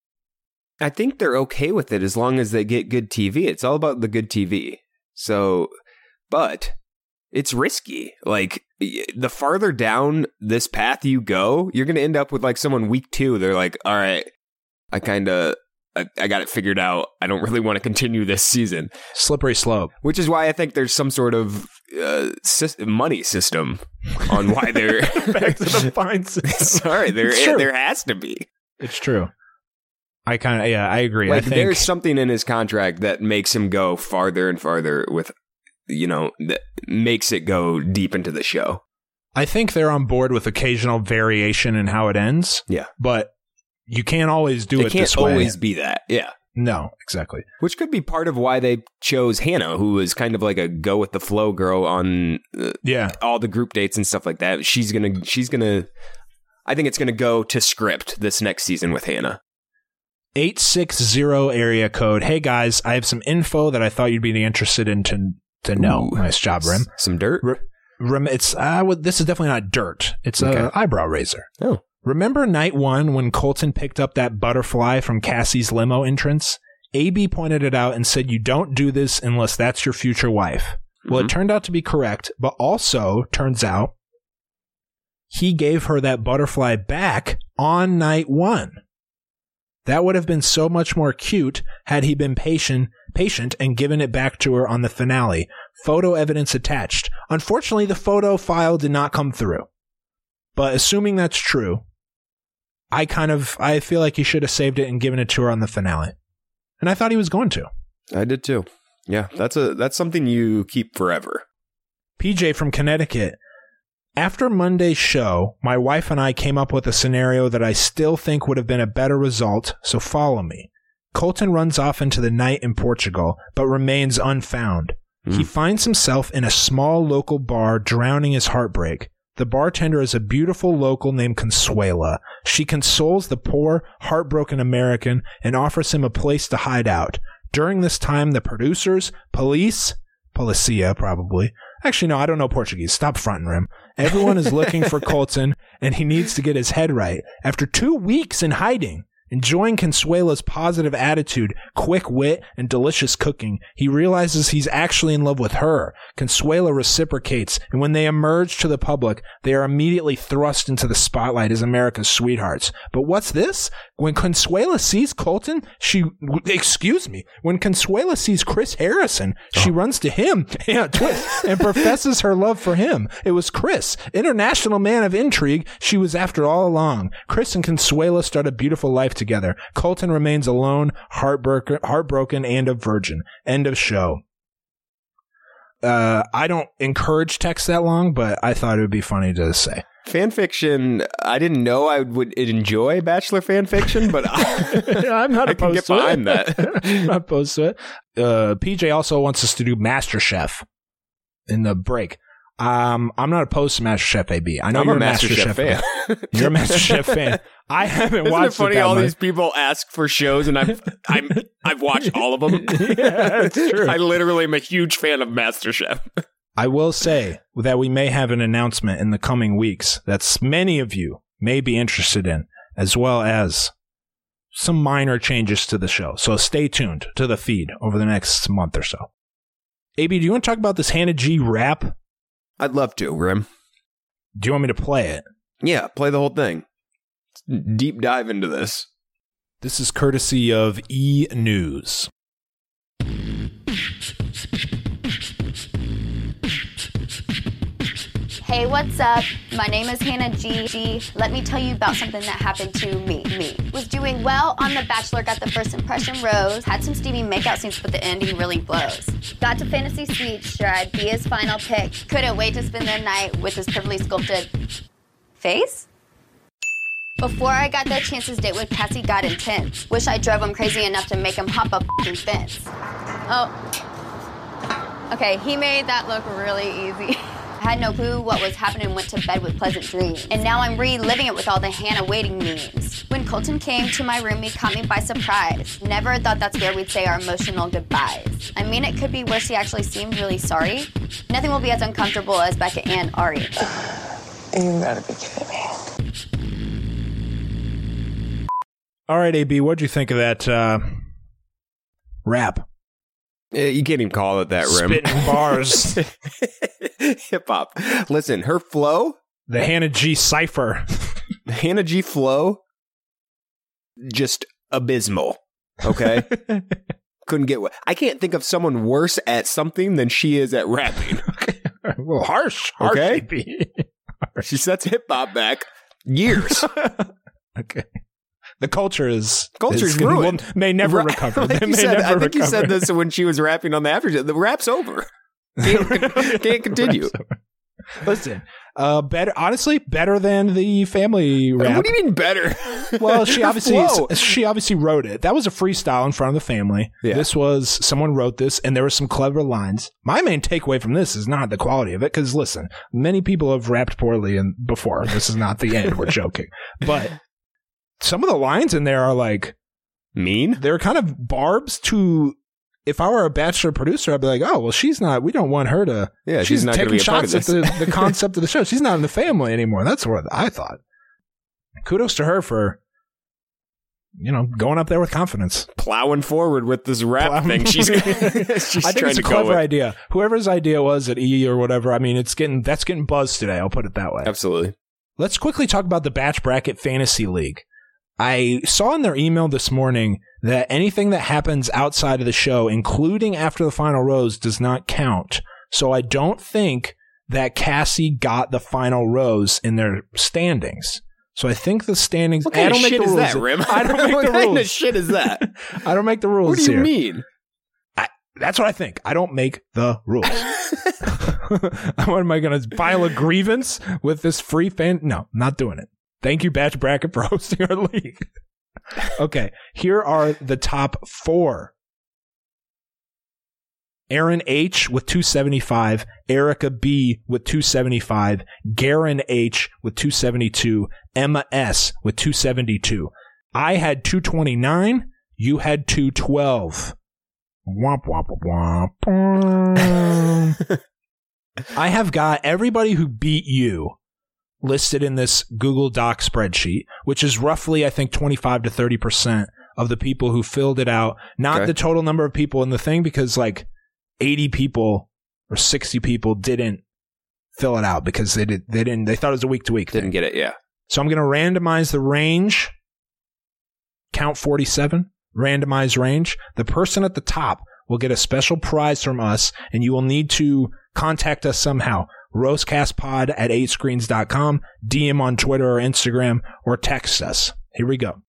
[SPEAKER 5] I think they're okay with it as long as they get good T V. It's all about the good T V. So, but it's risky. Like, y- the farther down this path you go, you're going to end up with like someone week two. They're like, all right, I kind of, I, I got it figured out. I don't really want to continue this season.
[SPEAKER 4] Slippery slope.
[SPEAKER 5] Which is why I think there's some sort of uh, sys- money system on why they're
[SPEAKER 4] Back to the fine system.
[SPEAKER 5] Sorry, there
[SPEAKER 4] It's true.
[SPEAKER 5] there has to be.
[SPEAKER 4] It's true. I kind of, yeah, I agree.
[SPEAKER 5] Like
[SPEAKER 4] I think
[SPEAKER 5] there's something in his contract that makes him go farther and farther with, you know, that makes it go deep into the show.
[SPEAKER 4] I think they're on board with occasional variation in how it ends.
[SPEAKER 5] Yeah,
[SPEAKER 4] But you can't always do
[SPEAKER 5] they
[SPEAKER 4] it
[SPEAKER 5] can't
[SPEAKER 4] this way.
[SPEAKER 5] always be that. Yeah.
[SPEAKER 4] No, exactly.
[SPEAKER 5] Which could be part of why they chose Hannah, who is kind of like a go with the flow girl on uh,
[SPEAKER 4] Yeah.
[SPEAKER 5] all the group dates and stuff like that. She's gonna, she's gonna. I think it's gonna go to script this next season with Hannah.
[SPEAKER 4] eight six zero area code. Hey guys, I have some info that I thought you'd be interested in to, to know.
[SPEAKER 5] Ooh.
[SPEAKER 4] Nice job, Rim.
[SPEAKER 5] S- Some dirt.
[SPEAKER 4] R- Rem- it's uh, well, this is definitely not dirt. It's an
[SPEAKER 5] Okay.
[SPEAKER 4] eyebrow razor.
[SPEAKER 5] Oh.
[SPEAKER 4] Remember night one when Colton picked up that butterfly from Cassie's limo entrance? A B pointed it out and said, you don't do this unless that's your future wife. Mm-hmm. Well, it turned out to be correct, but also turns out he gave her that butterfly back on night one. That would have been so much more cute had he been patient, patient and given it back to her on the finale. Photo evidence attached. Unfortunately, the photo file did not come through. But assuming that's true, I kind of, I feel like he should have saved it and given it to her on the finale. And I thought he was going to.
[SPEAKER 5] I did too. Yeah, that's a that's something you keep forever.
[SPEAKER 4] P J from Connecticut. After Monday's show, my wife and I came up with a scenario that I still think would have been a better result, so follow me. Colton runs off into the night in Portugal, but remains unfound. Mm. He finds himself in a small local bar drowning his heartbreak. The bartender is a beautiful local named Consuela. She consoles the poor, heartbroken American and offers him a place to hide out. During this time, the producers, police, policia probably. Actually, no, I don't know Portuguese. Stop fronting him. Everyone is looking for Colton, and he needs to get his head right. After two weeks in hiding, enjoying Consuela's positive attitude, quick wit, and delicious cooking, he realizes he's actually in love with her. Consuela reciprocates, and when they emerge to the public, they are immediately thrust into the spotlight as America's sweethearts. But what's this? When Consuela sees Colton, she, excuse me, when Consuela sees Chris Harrison, she oh. runs to him yeah, twist, and professes her love for him. It was Chris, international man of intrigue she was after all along. Chris and Consuela start a beautiful life together. Colton remains alone, heartbroken, heartbroken, and a virgin. End of show. Uh, I don't encourage text that long, but I thought it would be funny to say.
[SPEAKER 5] Fan fiction, I didn't know I would enjoy Bachelor fan fiction, but I,
[SPEAKER 4] I'm not
[SPEAKER 5] I
[SPEAKER 4] opposed
[SPEAKER 5] can get
[SPEAKER 4] to
[SPEAKER 5] behind
[SPEAKER 4] it.
[SPEAKER 5] that.
[SPEAKER 4] I'm not opposed to it. Uh, P J also wants us to do MasterChef in the break. Um, I'm not opposed to MasterChef, A B. I know
[SPEAKER 5] I'm
[SPEAKER 4] you're
[SPEAKER 5] a MasterChef fan.
[SPEAKER 4] You're a MasterChef fan. I haven't
[SPEAKER 5] Isn't
[SPEAKER 4] watched
[SPEAKER 5] it funny
[SPEAKER 4] it that
[SPEAKER 5] all
[SPEAKER 4] much.
[SPEAKER 5] these people ask for shows and I've I'm I've watched all of them.
[SPEAKER 4] Yeah, that's true.
[SPEAKER 5] I literally am a huge fan of MasterChef.
[SPEAKER 4] I will say that we may have an announcement in the coming weeks that many of you may be interested in, as well as some minor changes to the show. So stay tuned to the feed over the next month or so. A B, do you want to talk about this Hannah G rap?
[SPEAKER 5] I'd love to, Rim.
[SPEAKER 4] Do you want me to play it?
[SPEAKER 5] Yeah, play the whole thing. Deep dive into this.
[SPEAKER 4] This is courtesy of E! News.
[SPEAKER 3] Hey, what's up? My name is Hannah G. G. Let me tell you about something that happened to me. Me. Was doing well on The Bachelor, got the first impression rose, had some steamy makeout scenes, but the ending really blows. Got to Fantasy Suites, sure I'd be his final pick. Couldn't wait to spend the night with his perfectly sculpted face. Before I got the chance, his date with Cassie got intense. Wish I drove him crazy enough to make him hop a f***ing fence. Oh. Okay, he made that look really easy. I had no clue what was happening, went to bed with pleasant dreams. And now I'm reliving it with all the Hannah waiting memes. When Colton came to my room, he caught me by surprise. Never thought that's where we'd say our emotional goodbyes. I mean, it could be where she actually seemed really sorry. Nothing will be as uncomfortable as Becca and Ari.
[SPEAKER 9] You gotta be kidding me.
[SPEAKER 4] All right, A B, what'd you think of that uh, rap?
[SPEAKER 5] Uh, you can't even call it that, Rim.
[SPEAKER 4] Spitting bars.
[SPEAKER 5] Hip hop. Listen, her flow.
[SPEAKER 4] The Hannah G cipher.
[SPEAKER 5] The Hannah G flow. Just abysmal. Okay? Couldn't get what. I can't think of someone worse at something than she is at rapping.
[SPEAKER 4] Well, harsh. Harsh,
[SPEAKER 5] Okay?
[SPEAKER 4] A B.
[SPEAKER 5] She sets hip hop back years.
[SPEAKER 4] Okay. The culture is
[SPEAKER 5] Culture's
[SPEAKER 4] is,
[SPEAKER 5] ruined.
[SPEAKER 4] Will, may never
[SPEAKER 5] Ra-
[SPEAKER 4] recover.
[SPEAKER 5] Like
[SPEAKER 4] They
[SPEAKER 5] you
[SPEAKER 4] may
[SPEAKER 5] said,
[SPEAKER 4] never
[SPEAKER 5] I think
[SPEAKER 4] recover.
[SPEAKER 5] you said this when she was rapping on the after show. The rap's over. Can't, can't continue.
[SPEAKER 4] Listen, uh, better. Honestly, better than the family rap.
[SPEAKER 5] What do you mean better?
[SPEAKER 4] Well, she
[SPEAKER 5] Her
[SPEAKER 4] obviously
[SPEAKER 5] flow.
[SPEAKER 4] she obviously wrote it. That was a freestyle in front of the family.
[SPEAKER 5] Yeah.
[SPEAKER 4] This was someone wrote this, and there were some clever lines. My main takeaway from this is not the quality of it, because listen, many people have rapped poorly and before. This is not the end. We're joking, but some of the lines in there are like
[SPEAKER 5] Mean?
[SPEAKER 4] they're kind of barbs to if I were a Bachelor producer, I'd be like, oh, well, she's not, we don't want her to,
[SPEAKER 5] yeah,
[SPEAKER 4] she's,
[SPEAKER 5] she's not
[SPEAKER 4] taking
[SPEAKER 5] be a part
[SPEAKER 4] shots
[SPEAKER 5] of
[SPEAKER 4] at
[SPEAKER 5] this.
[SPEAKER 4] the, the concept of the show. She's not in the family anymore. That's what I thought. Kudos to her for, you know, going up there with confidence.
[SPEAKER 5] Plowing forward with this rap
[SPEAKER 4] Plowing.
[SPEAKER 5] thing. She's, she's
[SPEAKER 4] I think
[SPEAKER 5] trying
[SPEAKER 4] it's a
[SPEAKER 5] to go
[SPEAKER 4] clever
[SPEAKER 5] with.
[SPEAKER 4] idea. Whoever's idea was at E or whatever, I mean, it's getting, that's getting buzz today. I'll put it that way.
[SPEAKER 5] Absolutely.
[SPEAKER 4] Let's quickly talk about the Batch Bracket Fantasy League. I saw in their email this morning that anything that happens outside of the show, including after the final rose, does not count. So I don't think that Cassie got the final rose in their standings. So I think the standings.
[SPEAKER 5] What kind
[SPEAKER 4] I don't
[SPEAKER 5] of
[SPEAKER 4] make
[SPEAKER 5] shit
[SPEAKER 4] the
[SPEAKER 5] is
[SPEAKER 4] rules.
[SPEAKER 5] that, Rim?
[SPEAKER 4] I don't make
[SPEAKER 5] what
[SPEAKER 4] the
[SPEAKER 5] kind
[SPEAKER 4] rules.
[SPEAKER 5] of shit is that?
[SPEAKER 4] I don't make the rules.
[SPEAKER 5] What do you
[SPEAKER 4] here.
[SPEAKER 5] mean?
[SPEAKER 4] I, that's what I think. I don't make the rules. What am I going to file a grievance with this free fan? No, not doing it. Thank you, Batch Bracket, for hosting our league. Okay, here are the top four. Aaron H with two seventy-five, Erica B with two seventy-five, Garen H with two seventy-two, Emma S with two seventy-two. I had two twenty-nine, you had two twelve. Womp, womp, womp, womp. I have got everybody who beat you listed in this Google Doc spreadsheet, which is roughly, I think, twenty-five to thirty percent of the people who filled it out. Not
[SPEAKER 5] Okay.
[SPEAKER 4] the total number of people in the thing, because like eighty people or sixty people didn't fill it out because they did they didn't they thought it was a week to week thing.
[SPEAKER 5] Didn't get it, yeah.
[SPEAKER 4] So I'm going to randomize the range. Count forty-seven. Randomize range. The person at the top will get a special prize from us, and you will need to contact us somehow. Rosecastpod at eight screens dot com, D M on Twitter or Instagram, or text us. Here we go.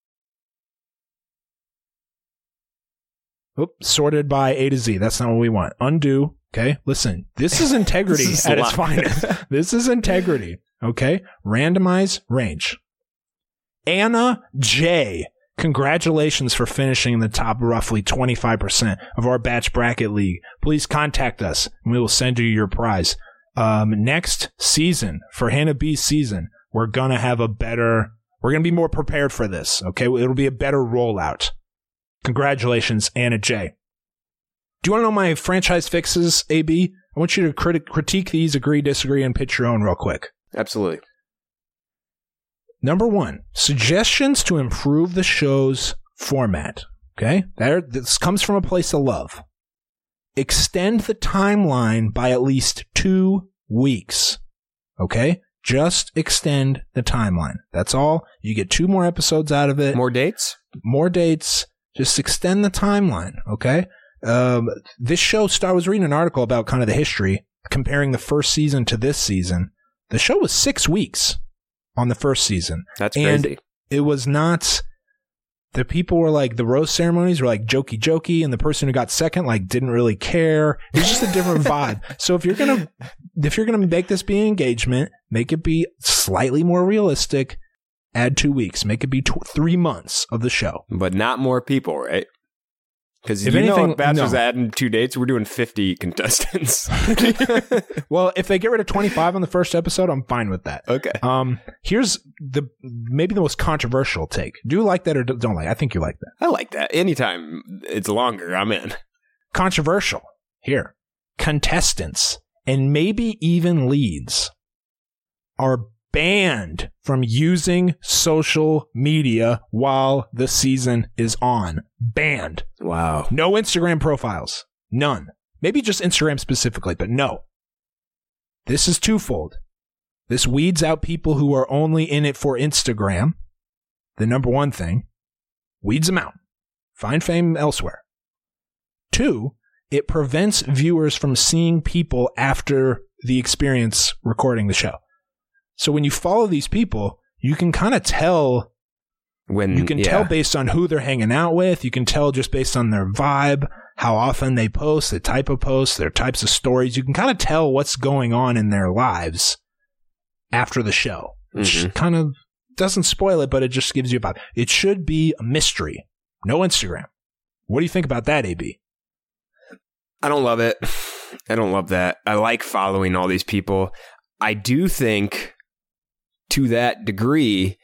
[SPEAKER 4] Oop, sorted by A to Z. That's not what we want. Undo. Okay. Listen, this is integrity
[SPEAKER 5] This is
[SPEAKER 4] at
[SPEAKER 5] a
[SPEAKER 4] its
[SPEAKER 5] lot.
[SPEAKER 4] finest. This is integrity. Okay. Randomize range. Anna J. Congratulations for finishing in the top roughly twenty-five percent of our Batch Bracket League. Please contact us and we will send you your prize. Um, next season, for Hannah B's season, we're going to have a better, we're going to be more prepared for this. Okay. It'll be a better rollout. Congratulations, Anna J. Do you want to know my franchise fixes, A B? I want you to crit- critique these, agree, disagree, and pitch your own real quick.
[SPEAKER 5] Absolutely.
[SPEAKER 4] Number one, suggestions to improve the show's format. Okay? That, this comes from a place of love. Extend the timeline by at least two weeks. Okay? Just extend the timeline. That's all. You get two more episodes out of it.
[SPEAKER 5] More dates?
[SPEAKER 4] More dates. Just extend the timeline. Okay? Um, this show, I was reading an article about kind of the history, comparing the first season to this season. The show was six weeks on the first season.
[SPEAKER 5] That's
[SPEAKER 4] and
[SPEAKER 5] crazy.
[SPEAKER 4] It was not, the people were like, the rose ceremonies were like jokey jokey, and the person who got second like didn't really care. It was just a different vibe. So if you're gonna if you're gonna make this be an engagement, make it be slightly more realistic. Add two weeks. Make it be tw- three months of the show.
[SPEAKER 5] But not more people, right? Because you
[SPEAKER 4] If
[SPEAKER 5] know
[SPEAKER 4] anything,
[SPEAKER 5] if Bachelor's
[SPEAKER 4] no.
[SPEAKER 5] adding two dates, we're doing fifty contestants.
[SPEAKER 4] Well, if they get rid of twenty-five on the first episode, I'm fine with that.
[SPEAKER 5] Okay.
[SPEAKER 4] Um, here's the maybe the most controversial take. Do you like that or don't like? I think you like that.
[SPEAKER 5] I like that. Anytime it's longer, I'm in.
[SPEAKER 4] Controversial. Here, contestants and maybe even leads are banned from using social media while the season is on. Banned.
[SPEAKER 5] Wow.
[SPEAKER 4] No Instagram profiles. None. Maybe just Instagram specifically, but no. This is twofold. This weeds out people who are only in it for Instagram. The number one thing. Weeds them out. Find fame elsewhere. Two, it prevents viewers from seeing people after the experience recording the show. So when you follow these people, you can kind of tell,
[SPEAKER 5] When
[SPEAKER 4] you can
[SPEAKER 5] yeah.
[SPEAKER 4] tell based on who they're hanging out with. You can tell just based on their vibe, how often they post, the type of posts, their types of stories. You can kind of tell what's going on in their lives after the show, which
[SPEAKER 5] Mhm.
[SPEAKER 4] kind of doesn't spoil it, but it just gives you a vibe. It should be a mystery. No Instagram. What do you think about that, A B?
[SPEAKER 5] I don't love it. I don't love that. I like following all these people. I do think, to that degree,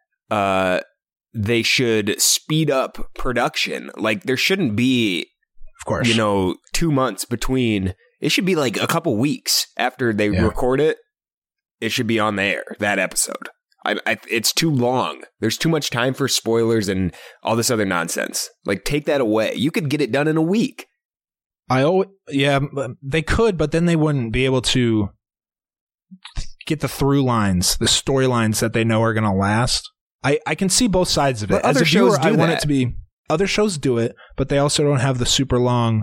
[SPEAKER 5] uh, they should speed up production. Like, there shouldn't be
[SPEAKER 4] Of course.
[SPEAKER 5] You know, two months between. It should be like a couple weeks after they yeah. record it. It should be on the air, that episode. I, I, it's too long. There's too much time for spoilers and all this other nonsense. Like, take that away. You could get it done in a week.
[SPEAKER 4] I always, yeah, they could, but then they wouldn't be able to get the through lines, the storylines that they know are going to last. I, I can see both sides of it.
[SPEAKER 5] But
[SPEAKER 4] As
[SPEAKER 5] other
[SPEAKER 4] a viewer,
[SPEAKER 5] shows do
[SPEAKER 4] I want
[SPEAKER 5] that.
[SPEAKER 4] it to be. Other shows do it, but they also don't have the super long.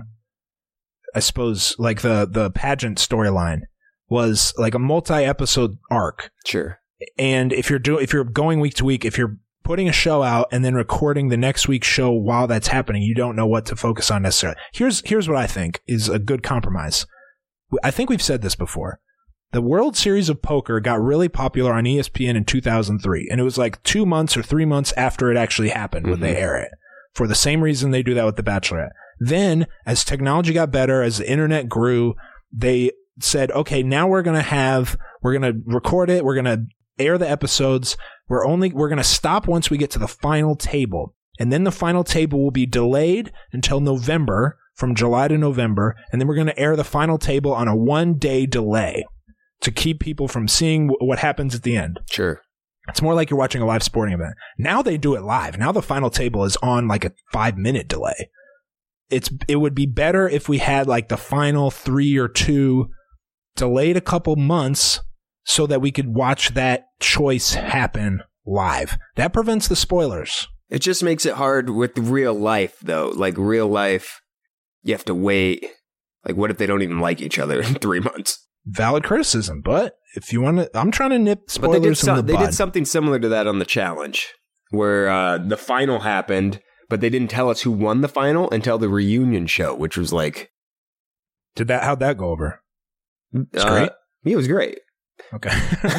[SPEAKER 4] I suppose like the the pageant storyline was like a multi-episode arc.
[SPEAKER 5] Sure.
[SPEAKER 4] And if you're doing, if you're going week to week, if you're putting a show out and then recording the next week's show while that's happening, you don't know what to focus on necessarily. Here's here's what I think is a good compromise. I think we've said this before. The World Series of Poker got really popular on E S P N in two thousand three, and it was like two months or three months after it actually happened when mm-hmm. they air it, for the same reason they do that with The Bachelorette. Then, as technology got better, as the internet grew, they said, okay, now we're going to have, we're going to record it, we're going to air the episodes, we're only, we're going to stop once we get to the final table, and then the final table will be delayed until November, from July to November, and then we're going to air the final table on a one-day delay to keep people from seeing w- what happens at the end.
[SPEAKER 5] Sure.
[SPEAKER 4] It's more like you're watching a live sporting event. Now they do it live. Now the final table is on like a five-minute delay. It's It would be better if we had like the final three or two delayed a couple months so that we could watch that choice happen live. That prevents the spoilers.
[SPEAKER 5] It just makes it hard with real life, though. Like, real life, you have to wait. Like, what if they don't even like each other in three months?
[SPEAKER 4] Valid criticism, but if you want to, I'm trying to nip spoilers
[SPEAKER 5] but they did,
[SPEAKER 4] from
[SPEAKER 5] some,
[SPEAKER 4] the
[SPEAKER 5] they
[SPEAKER 4] bud.
[SPEAKER 5] did something similar to that on the challenge, where uh, the final happened, but they didn't tell us who won the final until the reunion show, which was like,
[SPEAKER 4] did that? How'd that go over? It's
[SPEAKER 5] uh,
[SPEAKER 4] great.
[SPEAKER 5] Yeah, it was great.
[SPEAKER 4] Okay,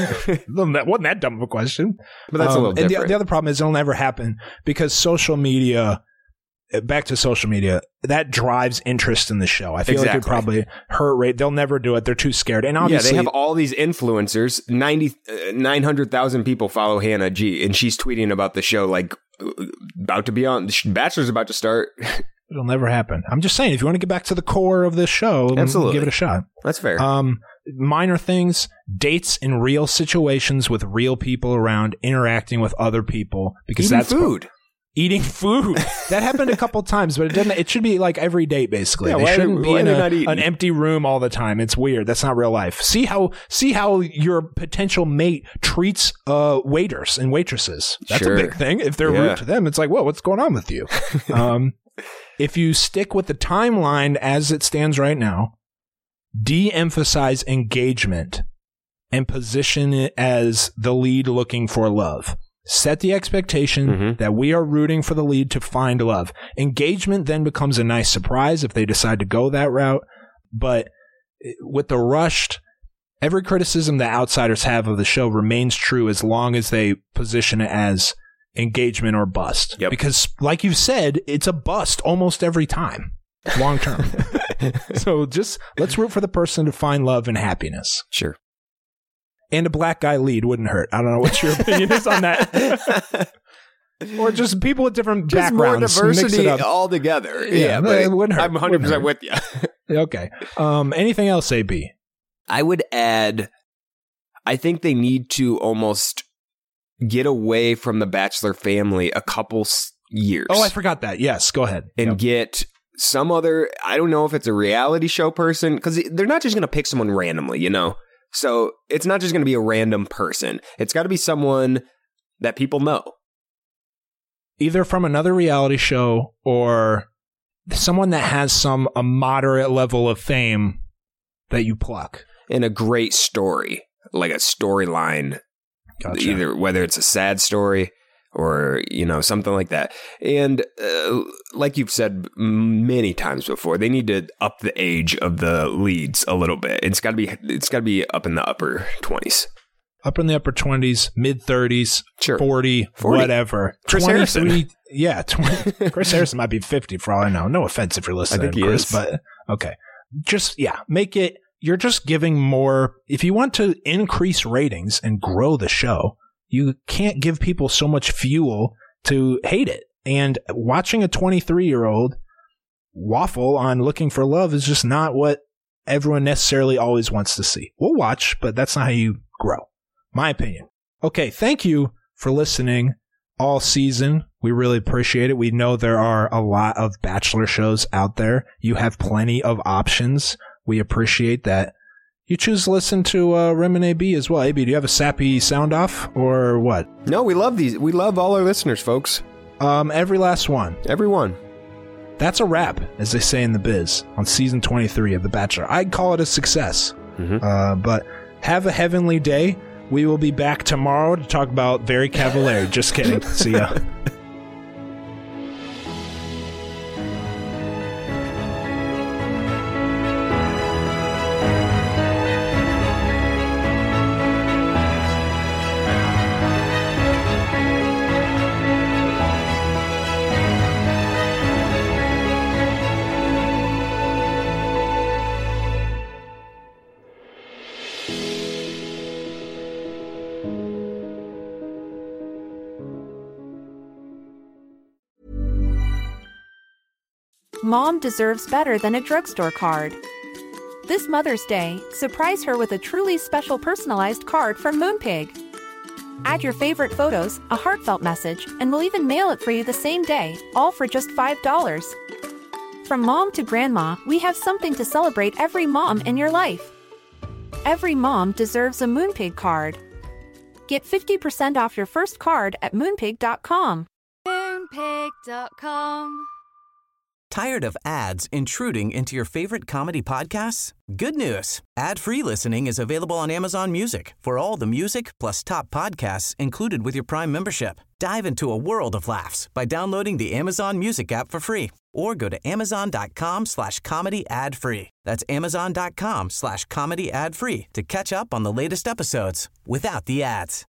[SPEAKER 4] that wasn't that dumb of a question,
[SPEAKER 5] but that's um, a little different.
[SPEAKER 4] And the, the other problem is it'll never happen because social media. Back to social media, that drives interest in the show. I feel
[SPEAKER 5] exactly.
[SPEAKER 4] like it probably hurt rate. They'll never do it. They're too scared. And obviously,
[SPEAKER 5] yeah, they have all these influencers. ninety, uh, nine hundred thousand people follow Hannah G, and she's tweeting about the show like about to be on. The Bachelor's about to start.
[SPEAKER 4] It'll never happen. I'm just saying, if you want to get back to the core of this show,
[SPEAKER 5] absolutely,
[SPEAKER 4] give it a shot.
[SPEAKER 5] That's fair.
[SPEAKER 4] Um, minor things, dates in real situations with real people around, interacting with other people because
[SPEAKER 5] Eating
[SPEAKER 4] that's
[SPEAKER 5] food.
[SPEAKER 4] What, Eating food. That happened a couple times, but it doesn't. It should be like every date, basically.
[SPEAKER 5] Yeah,
[SPEAKER 4] they
[SPEAKER 5] why
[SPEAKER 4] shouldn't
[SPEAKER 5] are,
[SPEAKER 4] be
[SPEAKER 5] why
[SPEAKER 4] in
[SPEAKER 5] are
[SPEAKER 4] a,
[SPEAKER 5] not
[SPEAKER 4] an empty room all the time. It's weird. That's not real life. See how see how your potential mate treats uh, waiters and waitresses. That's
[SPEAKER 5] sure.
[SPEAKER 4] a big thing. If they're
[SPEAKER 5] yeah.
[SPEAKER 4] rude to them, it's like, whoa, what's going on with you? um, if you stick with the timeline as it stands right now, de-emphasize engagement and position it as the lead looking for love. Set the expectation mm-hmm. that we are rooting for the lead to find love. Engagement then becomes a nice surprise if they decide to go that route. But with the rushed, every criticism that outsiders have of the show remains true as long as they position it as engagement or bust.
[SPEAKER 5] Yep.
[SPEAKER 4] Because like you've said, it's a bust almost every time, long term. So just let's root for the person to find love and happiness.
[SPEAKER 5] Sure.
[SPEAKER 4] And a black guy lead wouldn't hurt. I don't know what your opinion is on that. Or just people with different
[SPEAKER 5] just
[SPEAKER 4] backgrounds.
[SPEAKER 5] More diversity altogether. Yeah,
[SPEAKER 4] yeah it wouldn't hurt.
[SPEAKER 5] I'm one hundred percent with you.
[SPEAKER 4] Okay. Um, anything else, A B?
[SPEAKER 5] I would add, I think they need to almost get away from the Bachelor family a couple years.
[SPEAKER 4] Oh, I forgot that. Yes, go ahead.
[SPEAKER 5] And
[SPEAKER 4] yep.
[SPEAKER 5] get some other, I don't know if it's a reality show person, because they're not just going to pick someone randomly, you know? So it's not just going to be a random person. It's got to be someone that people know.
[SPEAKER 4] Either from another reality show or someone that has some a moderate level of fame that you pluck.
[SPEAKER 5] And a great story, like a storyline.
[SPEAKER 4] Gotcha.
[SPEAKER 5] Either whether it's a sad story or, you know, something like that. And uh, like you've said many times before, they need to up the age of the leads a little bit. It's got to be it's got to be up in the upper twenties.
[SPEAKER 4] Up in the upper twenties, mid thirties,
[SPEAKER 5] sure.
[SPEAKER 4] forty, forty, whatever.
[SPEAKER 5] Chris Harrison.
[SPEAKER 4] Yeah, twenty. Chris Harrison might be fifty for all I know. No offense if you're listening,
[SPEAKER 5] I think he
[SPEAKER 4] Chris,
[SPEAKER 5] is.
[SPEAKER 4] But okay. Just, yeah, make it, you're just giving more, if you want to increase ratings and grow the show, you can't give people so much fuel to hate it. And watching a twenty-three-year-old waffle on looking for love is just not what everyone necessarily always wants to see. We'll watch, but that's not how you grow. My opinion. Okay, thank you for listening all season. We really appreciate it. We know there are a lot of Bachelor shows out there. You have plenty of options. We appreciate that. You choose to listen to uh, Rim and A B as well. A B, do you have a sappy sound off or what?
[SPEAKER 5] No, we love these. We love all our listeners, folks.
[SPEAKER 4] Um, every last one.
[SPEAKER 5] Every one.
[SPEAKER 4] That's a wrap, as they say in the biz, on season twenty-three of The Bachelor. I'd call it a success. Mm-hmm. Uh, but have a heavenly day. We will be back tomorrow to talk about Very Cavallari. Just kidding. See ya.
[SPEAKER 2] Mom deserves better than a drugstore card. This Mother's Day, surprise her with a truly special personalized card from Moonpig. Add your favorite photos, a heartfelt message, and we'll even mail it for you the same day, all for just five dollars. From mom to grandma, we have something to celebrate every mom in your life. Every mom deserves a Moonpig card. Get fifty percent off your first card at moonpig dot com.
[SPEAKER 10] moonpig dot com.
[SPEAKER 11] Tired of ads intruding into your favorite comedy podcasts? Good news. Ad-free listening is available on Amazon Music for all the music plus top podcasts included with your Prime membership. Dive into a world of laughs by downloading the Amazon Music app for free or go to amazon.com slash comedy ad free. That's amazon.com slash comedy ad free to catch up on the latest episodes without the ads.